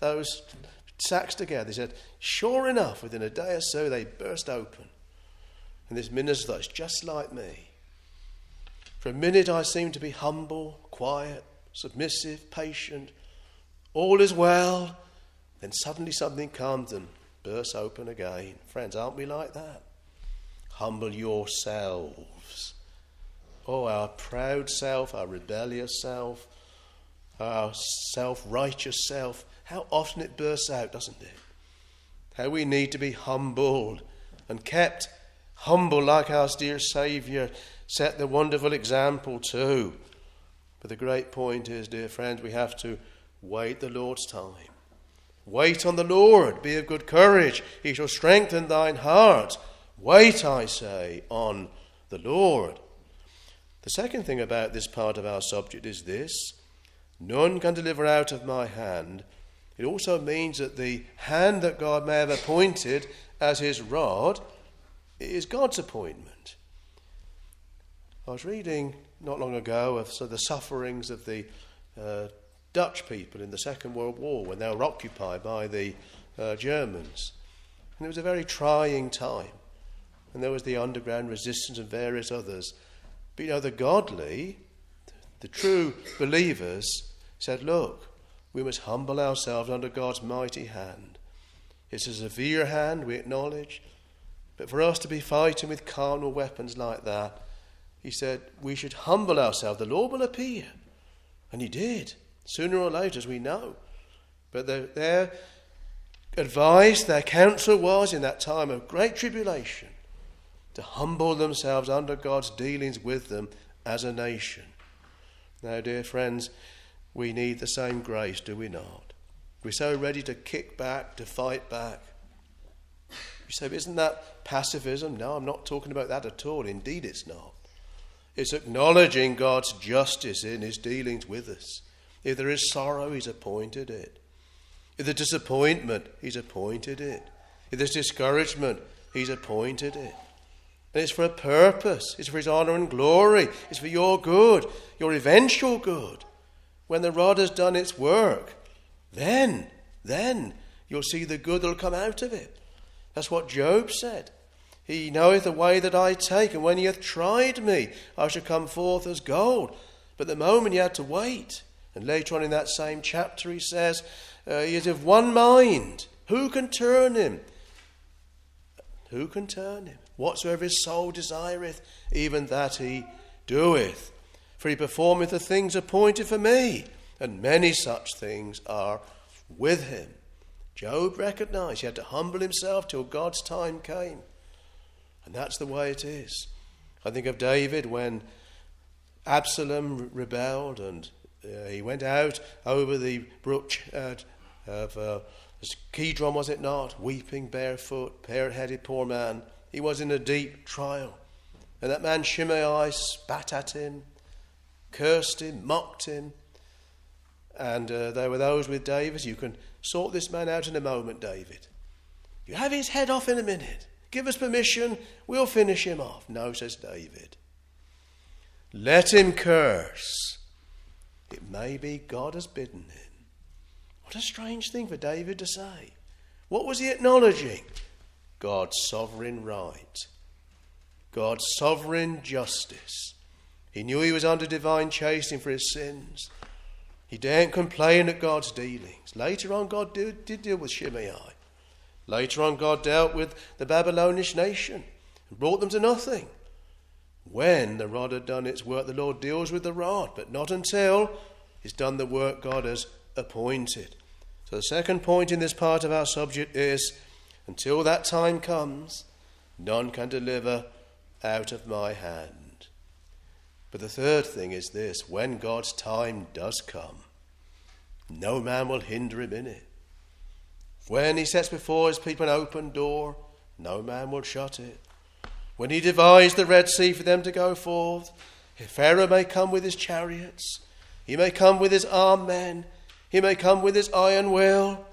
sacks together," he said, "sure enough, within a day or so, they burst open." And this minister thought, "It's just like me. For a minute I seem to be humble, quiet, submissive, patient. All is well. Then suddenly something comes and bursts open again." Friends, aren't we like that? Humble yourselves. Oh, our proud self, our rebellious self, our self-righteous self, how often it bursts out, doesn't it? How we need to be humbled and kept humble like our dear Saviour set the wonderful example too. But the great point is, dear friends, we have to wait the Lord's time. Wait on the Lord, be of good courage, he shall strengthen thine heart. Wait, I say, on the Lord. The second thing about this part of our subject is this: none can deliver out of my hand. It also means that the hand that God may have appointed as his rod is God's appointment. I was reading not long ago of the sufferings of the Dutch people in the Second World War when they were occupied by the Germans. And it was a very trying time. And there was the underground resistance and various others. But the godly, the true believers said, look, we must humble ourselves under God's mighty hand. It's a severe hand, we acknowledge. But for us to be fighting with carnal weapons like that, he said, we should humble ourselves. The Lord will appear. And he did, sooner or later, as we know. But their advice, their counsel was, in that time of great tribulation, to humble themselves under God's dealings with them as a nation. Now, dear friends, we need the same grace, do we not? We're so ready to kick back, to fight back. You say, isn't that pacifism? No, I'm not talking about that at all. Indeed, it's not. It's acknowledging God's justice in his dealings with us. If there is sorrow, he's appointed it. If there's disappointment, he's appointed it. If there's discouragement, he's appointed it. And it's for a purpose. It's for his honour and glory. It's for your good, your eventual good. When the rod has done its work, then you'll see the good that will come out of it. That's what Job said. He knoweth the way that I take, and when he hath tried me, I shall come forth as gold. But the moment he had to wait, and later on in that same chapter he says, he is of one mind. Who can turn him? Who can turn him? Whatsoever his soul desireth, even that he doeth. For he performeth the things appointed for me, and many such things are with him. Job recognized he had to humble himself till God's time came. And that's the way it is. I think of David when Absalom rebelled and he went out over the brook of Kidron, was it not? Weeping, barefoot, bare-headed, poor man. He was in a deep trial. And that man Shimei spat at him, cursed him, mocked him. And there were those with David. You can sort this man out in a moment, David. You have his head off in a minute. Give us permission, we'll finish him off. No, says David. Let him curse. It may be God has bidden him. What a strange thing for David to say. What was he acknowledging? God's sovereign right. God's sovereign justice. He knew he was under divine chastening for his sins. He daren't complain at God's dealings. Later on, God did deal with Shimei. Later on, God dealt with the Babylonish nation and brought them to nothing. When the rod had done its work, the Lord deals with the rod, but not until he's done the work God has appointed. So the second point in this part of our subject is, until that time comes, none can deliver out of my hand. But the third thing is this: when God's time does come, no man will hinder him in it. When he sets before his people an open door, no man will shut it. When he divides the Red Sea for them to go forth, Pharaoh may come with his chariots, he may come with his armed men, he may come with his iron will.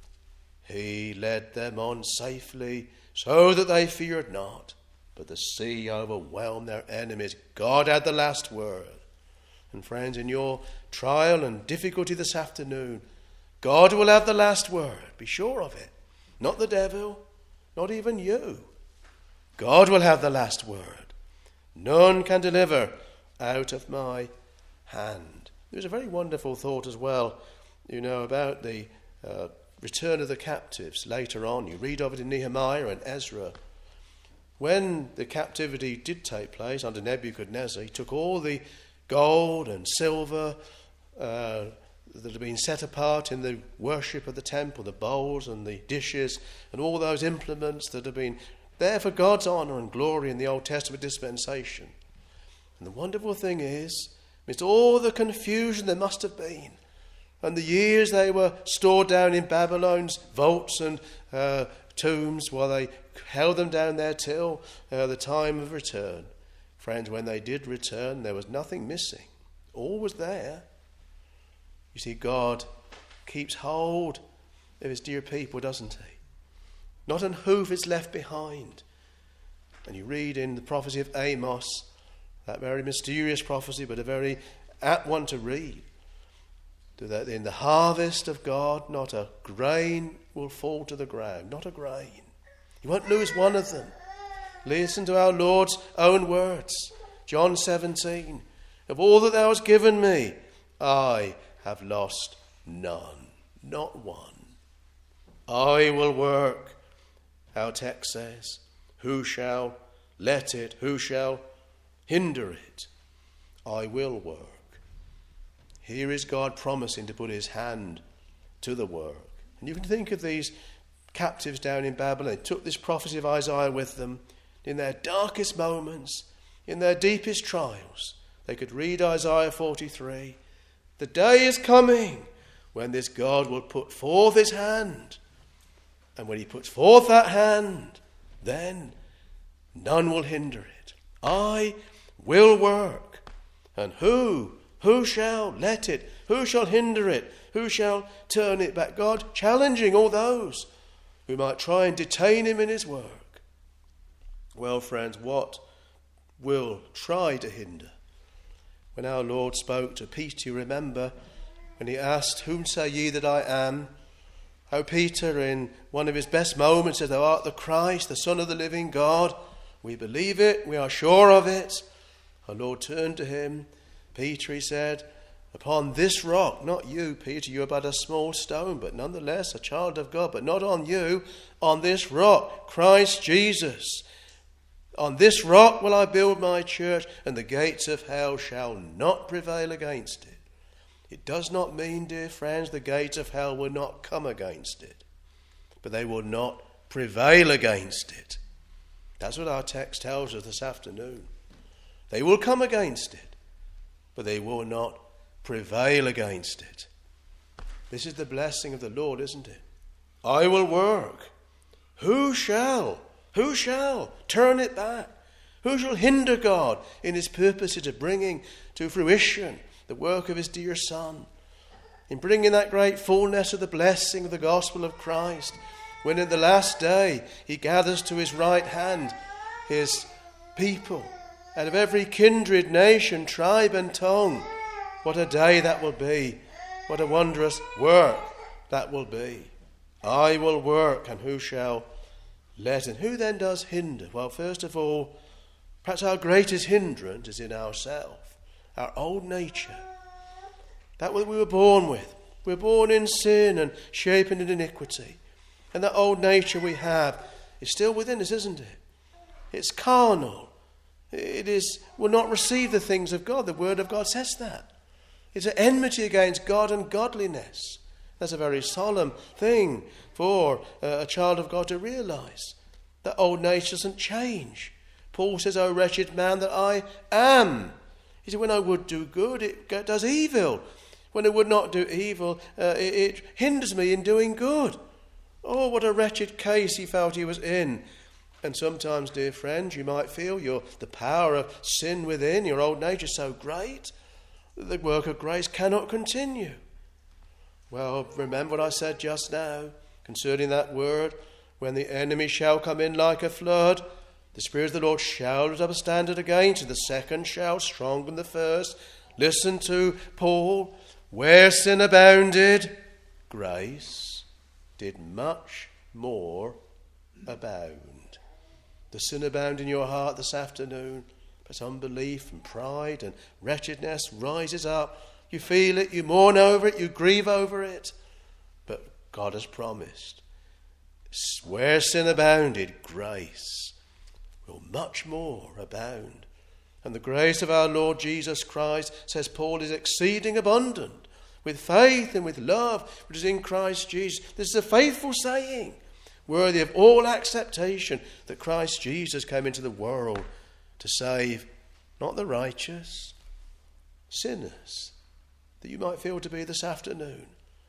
He led them on safely, so that they feared not. But the sea overwhelmed their enemies. God had the last word. And friends, in your trial and difficulty this afternoon, God will have the last word. Be sure of it. Not the devil, not even you. God will have the last word. None can deliver out of my hand. There's a very wonderful thought as well, about the return of the captives later on. You read of it in Nehemiah and Ezra. When the captivity did take place under Nebuchadnezzar, he took all the gold and silver that had been set apart in the worship of the temple, the bowls and the dishes, and all those implements that had been there for God's honour and glory in the Old Testament dispensation. And the wonderful thing is, amidst all the confusion there must have been, and the years they were stored down in Babylon's vaults and tombs while they held them down there till the time of return. Friends, when they did return, there was nothing missing. All was there. You see, God keeps hold of his dear people, doesn't he? Not an hoof is left behind. And you read in the prophecy of Amos, that very mysterious prophecy, but a very apt one to read, that in the harvest of God, not a grain will fall to the ground. Not a grain. You won't lose one of them. Listen to our Lord's own words. John 17. Of all that thou hast given me, I have lost none. Not one. I will work. Our text says, who shall let it? Who shall hinder it? I will work. Here is God promising to put his hand to the work. And you can think of these captives down in Babylon. They took this prophecy of Isaiah with them. In their darkest moments, in their deepest trials, they could read Isaiah 43. The day is coming when this God will put forth his hand. And when he puts forth that hand, then none will hinder it. I will work. And who shall let it? Who shall hinder it? Who shall turn it back? God challenging all those who might try and detain him in his work. Well, friends, what will try to hinder? When our Lord spoke to Peter, you remember, when he asked, whom say ye that I am? How Peter, in one of his best moments, said, thou art the Christ, the Son of the living God. We believe it, we are sure of it. Our Lord turned to him. Peter, he said, upon this rock, not you, Peter, you are but a small stone, but nonetheless a child of God, but not on you, on this rock, Christ Jesus. On this rock will I build my church, and the gates of hell shall not prevail against it. It does not mean, dear friends, the gates of hell will not come against it. but they will not prevail against it. That's what our text tells us this afternoon. They will come against it, but they will not prevail against it. This is the blessing of the Lord, isn't it? I will work. Who shall turn it back? Who shall hinder God in his purposes of bringing to fruition the work of his dear Son, in bringing that great fullness of the blessing of the gospel of Christ, when in the last day he gathers to his right hand his people out of every kindred, nation, tribe and tongue? What a day that will be. What a wondrous work that will be. I will work, and who shall let it? Who then does hinder? Well, first of all, perhaps our greatest hindrance is in ourselves, our old nature. That what we were born with. We're born in sin and shapen in iniquity. And that old nature we have is still within us, isn't it? It's carnal. Will not receive the things of God. The word of God says that. It's an enmity against God and godliness. That's a very solemn thing for a child of God to realize. That old nature doesn't change. Paul says, "O wretched man that I am." He said, when I would do good, it does evil. When I would not do evil, it hinders me in doing good. Oh, what a wretched case he felt he was in. And sometimes, dear friends, you might feel the power of sin within, your old nature so great that the work of grace cannot continue. Well, remember what I said just now concerning that word. When the enemy shall come in like a flood, the Spirit of the Lord shall lift up a standard against it. The second shall stronger than the first. Listen to Paul. Where sin abounded, grace did much more abound. Does sin abound in your heart this afternoon? But unbelief and pride and wretchedness rises up. You feel it, you mourn over it, you grieve over it. But God has promised, where sin abounded, grace will much more abound. And the grace of our Lord Jesus Christ, says Paul, is exceeding abundant with faith and with love which is in Christ Jesus. This is a faithful saying, worthy of all acceptation, that Christ Jesus came into the world to save not the righteous, sinners, that you might feel to be this afternoon.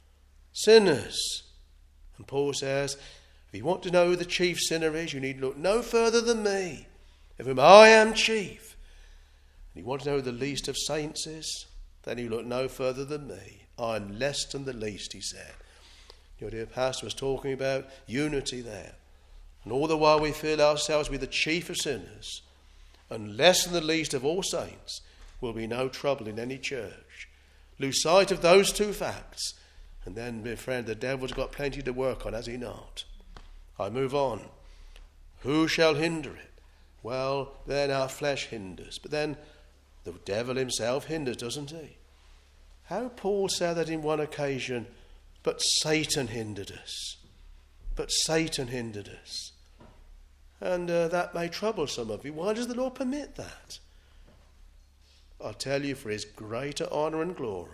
Sinners. And Paul says, if you want to know who the chief sinner is, you need look no further than me, of whom I am chief. And you want to know who the least of saints is, then you look no further than me. I am less than the least, he said. Your dear pastor was talking about unity there. And all the while we feel ourselves to be the chief of sinners, and less than the least of all saints, will be no trouble in any church. Lose sight of those two facts, and then, my friend, the devil's got plenty to work on, has he not? I move on. Who shall hinder it? Well, then our flesh hinders, but then the devil himself hinders, doesn't he? How Paul said that in one occasion, but Satan hindered us. But Satan hindered us. And that may trouble some of you. Why does the Lord permit that? I'll tell you, for his greater honour and glory.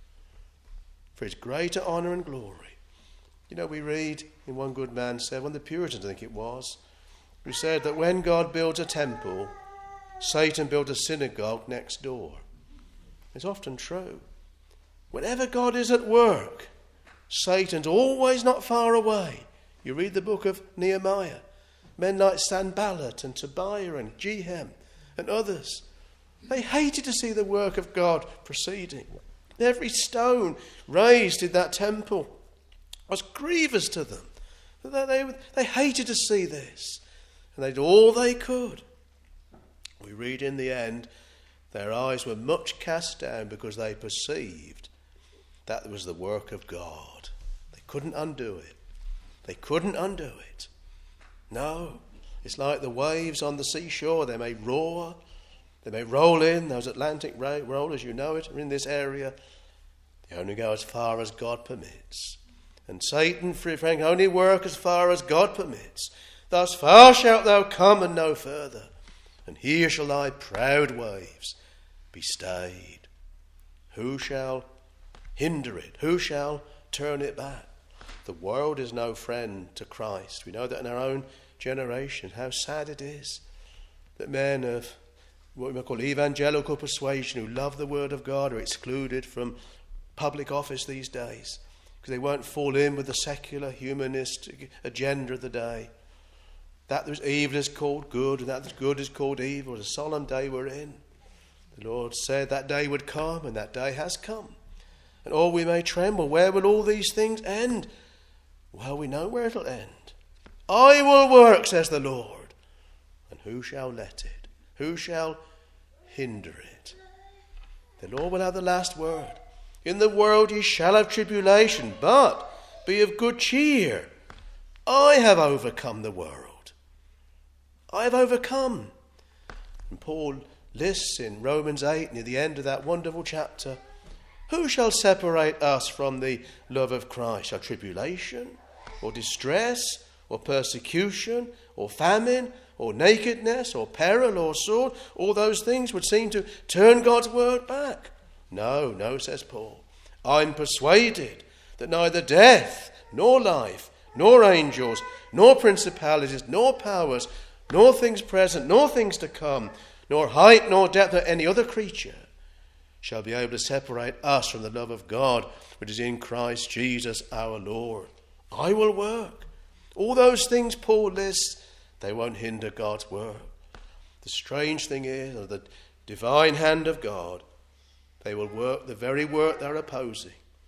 For his greater honour and glory. You know, we read in One Good Man said, one of the Puritans I think it was, who said that when God builds a temple, Satan built a synagogue next door. It's often true. Whenever God is at work, Satan's always not far away. You read the book of Nehemiah. Men like Sanballat and Tobiah and Gehem and others, they hated to see the work of God proceeding. Every stone raised in that temple was grievous to them. They hated to see this. And they did all they could. We read in the end, their eyes were much cast down because they perceived that was the work of God. They couldn't undo it. They couldn't undo it. No, it's like the waves on the seashore. They may roar, they may roll in. Those Atlantic rollers, you know it, are in this area. They only go as far as God permits. And Satan, friend, only work as far as God permits. Thus far shalt thou come and no further, and here shall thy proud waves be stayed. Who shall hinder it? Who shall turn it back? The world is no friend to Christ. We know that in our own generation, how sad it is that men of what we might call evangelical persuasion who love the word of God are excluded from public office these days because they won't fall in with the secular humanistic agenda of the day. That which evil is called good, and that which good is called evil. It's a solemn day we're in. The Lord said that day would come, and that day has come. And all we may tremble, where will all these things end? Well, we know where it'll end. I will work, says the Lord. And who shall let it? Who shall hinder it? The Lord will have the last word. In the world ye shall have tribulation, but be of good cheer. I have overcome the world. I have overcome. And Paul lists in Romans 8, near the end of that wonderful chapter, who shall separate us from the love of Christ? Shall tribulation, or distress, or persecution, or famine, or nakedness, or peril, or sword? All those things would seem to turn God's word back. No, no, says Paul. I'm persuaded that neither death, nor life, nor angels, nor principalities, nor powers, nor things present, nor things to come, nor height, nor depth, nor any other creature shall be able to separate us from the love of God, which is in Christ Jesus our Lord. I will work. All those things Paul lists, they won't hinder God's work. The strange thing is, of the divine hand of God, they will work the very work they're opposing.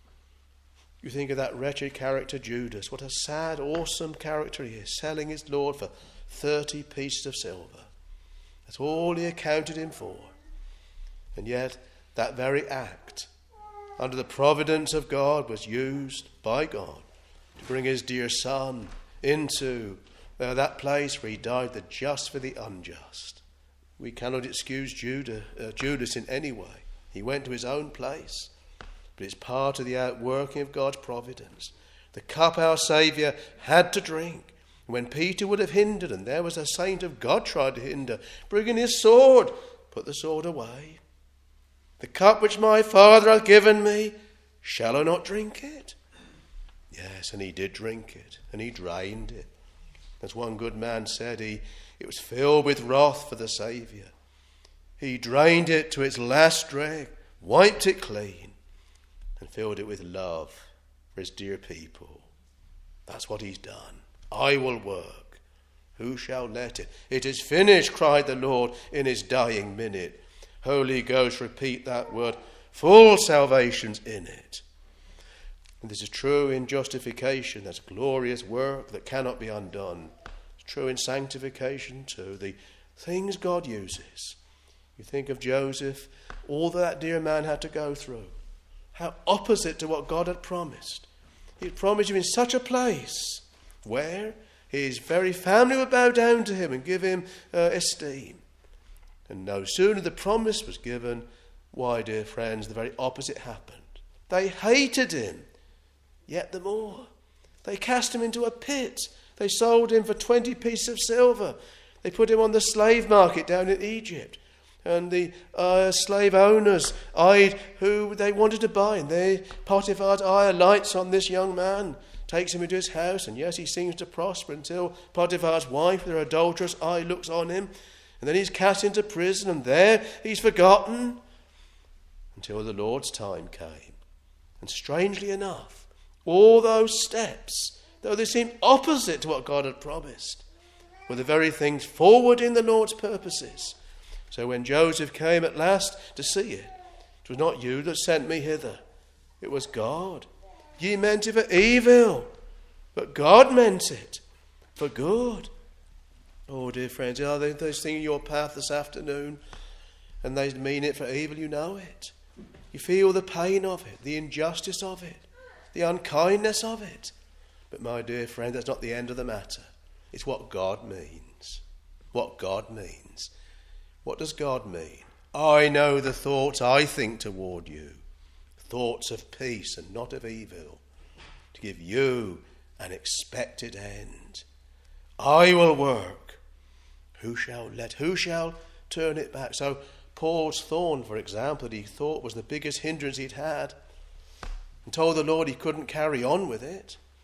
You think of that wretched character Judas. What a sad, awesome character he is, selling his Lord for 30 pieces of silver. That's all he accounted him for. And yet, that very act, under the providence of God, was used by God to bring his dear son into that place where he died the just for the unjust. We cannot excuse Judas in any way. He went to his own place, but it's part of the outworking of God's providence. The cup our Saviour had to drink, when Peter would have hindered, and there was a saint of God tried to hinder, bringing his sword, put the sword away. The cup which my Father hath given me, shall I not drink it? Yes, and he did drink it, and he drained it. As one good man said, it was filled with wrath for the Saviour. He drained it to its last dreg, wiped it clean, and filled it with love for his dear people. That's what he's done. I will work. Who shall let it? It is finished, cried the Lord in his dying minute. Holy Ghost, repeat that word. Full salvation's in it. And this is true in justification. That's glorious work that cannot be undone. It's true in sanctification too. The things God uses. You think of Joseph, all that dear man had to go through. How opposite to what God had promised. He had promised him in such a place where his very family would bow down to him and give him esteem. And no sooner the promise was given, why, dear friends, the very opposite happened. They hated him, yet the more. They cast him into a pit. They sold him for 20 pieces of silver. They put him on the slave market down in Egypt. And the slave owners eyed who they wanted to buy. And Potiphar's eye lights on this young man, takes him into his house, and yes, he seems to prosper until Potiphar's wife, with her adulterous eye, looks on him. And then he's cast into prison, and there he's forgotten until the Lord's time came. And strangely enough, all those steps, though they seemed opposite to what God had promised, were the very things forward in the Lord's purposes. So when Joseph came at last to see it, it was not you that sent me hither, it was God. Ye meant it for evil, but God meant it for good. Oh, dear friends, are they those things in your path this afternoon, and they mean it for evil? You know it. You feel the pain of it, the injustice of it, the unkindness of it. But my dear friend, that's not the end of the matter. It's what God means. What God means. What does God mean? I know the thoughts I think toward you. Thoughts of peace and not of evil, to give you an expected end. I will work. Who shall turn it back? So Paul's thorn, for example, that he thought was the biggest hindrance he'd had, and told the Lord he couldn't carry on with it.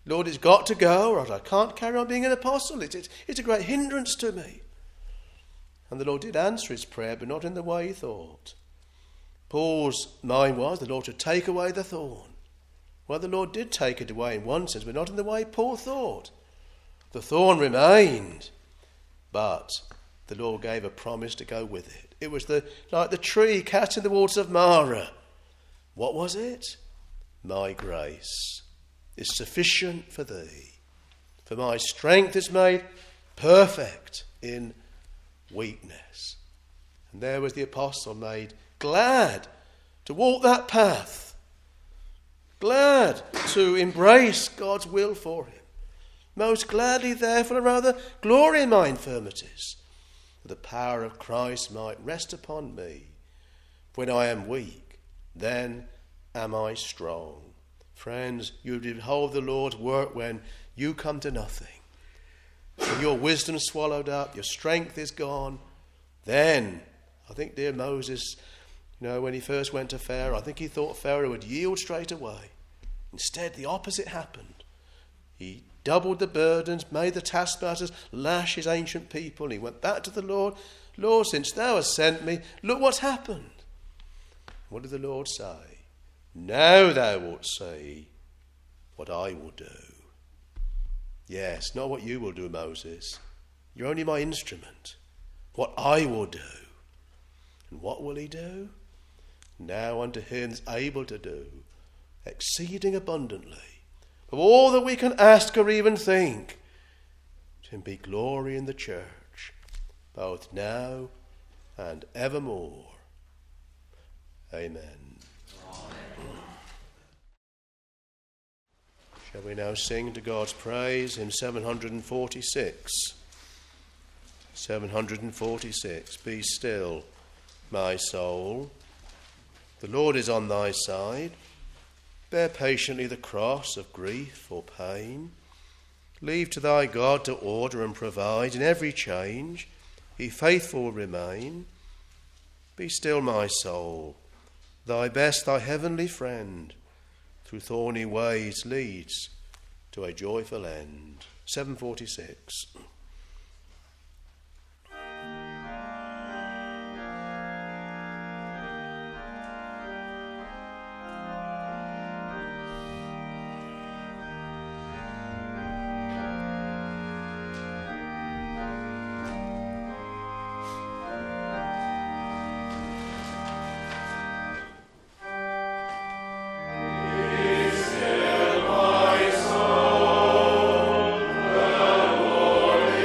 Lord, it's got to go, or I can't carry on being an apostle. It's a great hindrance to me. And the Lord did answer his prayer, but not in the way he thought. Paul's mind was the Lord should take away the thorn. Well, the Lord did take it away in one sense, but not in the way Paul thought. The thorn remained, but the Lord gave a promise to go with it. It was like the tree cast in the waters of Marah. What was it? My grace is sufficient for thee, for my strength is made perfect in weakness. And there was the apostle made glad to walk that path, glad to embrace God's will for him. Most gladly, therefore, rather glory in my infirmities, that the power of Christ might rest upon me. When I am weak, then am I strong. Friends, you behold the Lord's work when you come to nothing. When your wisdom is swallowed up, your strength is gone, then, I think dear Moses, when he first went to Pharaoh, I think he thought Pharaoh would yield straight away. Instead, the opposite happened. He doubled the burdens, made the taskmasters lash his ancient people, and he went back to the Lord. Lord, since thou hast sent me, look what's happened. What did the Lord say? Now thou wilt see what I will do. Yes, not what you will do, Moses. You're only my instrument. What I will do. And what will he do? Now unto him that's able to do exceeding abundantly of all that we can ask or even think, to him be glory in the church, both now and evermore. Amen. Shall we now sing to God's praise, hymn 746? 746. Be still, my soul. The Lord is on thy side. Bear patiently the cross of grief or pain. Leave to thy God to order and provide in every change. He faithful will remain. Be still, my soul. Thy best, thy heavenly friend, through thorny ways leads to a joyful end. 746. Glory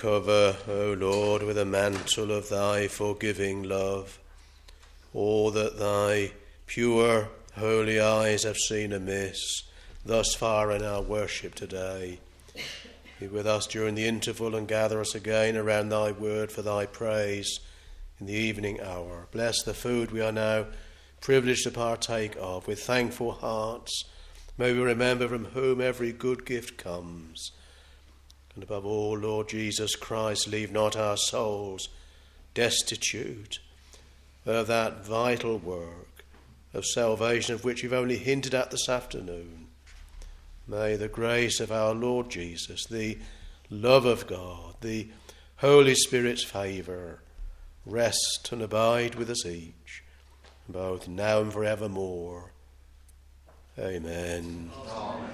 cover, O Lord, with a mantle of thy forgiving love all that thy pure, holy eyes have seen amiss thus far in our worship today. Be with us during the interval and gather us again around thy word for thy praise in the evening hour. Bless the food we are now privileged to partake of with thankful hearts. May we remember from whom every good gift comes. And above all, Lord Jesus Christ, leave not our souls destitute of that vital work of salvation of which you've only hinted at this afternoon. May the grace of our Lord Jesus, the love of God, the Holy Spirit's favour rest and abide with us each, both now and forevermore. Amen. Amen.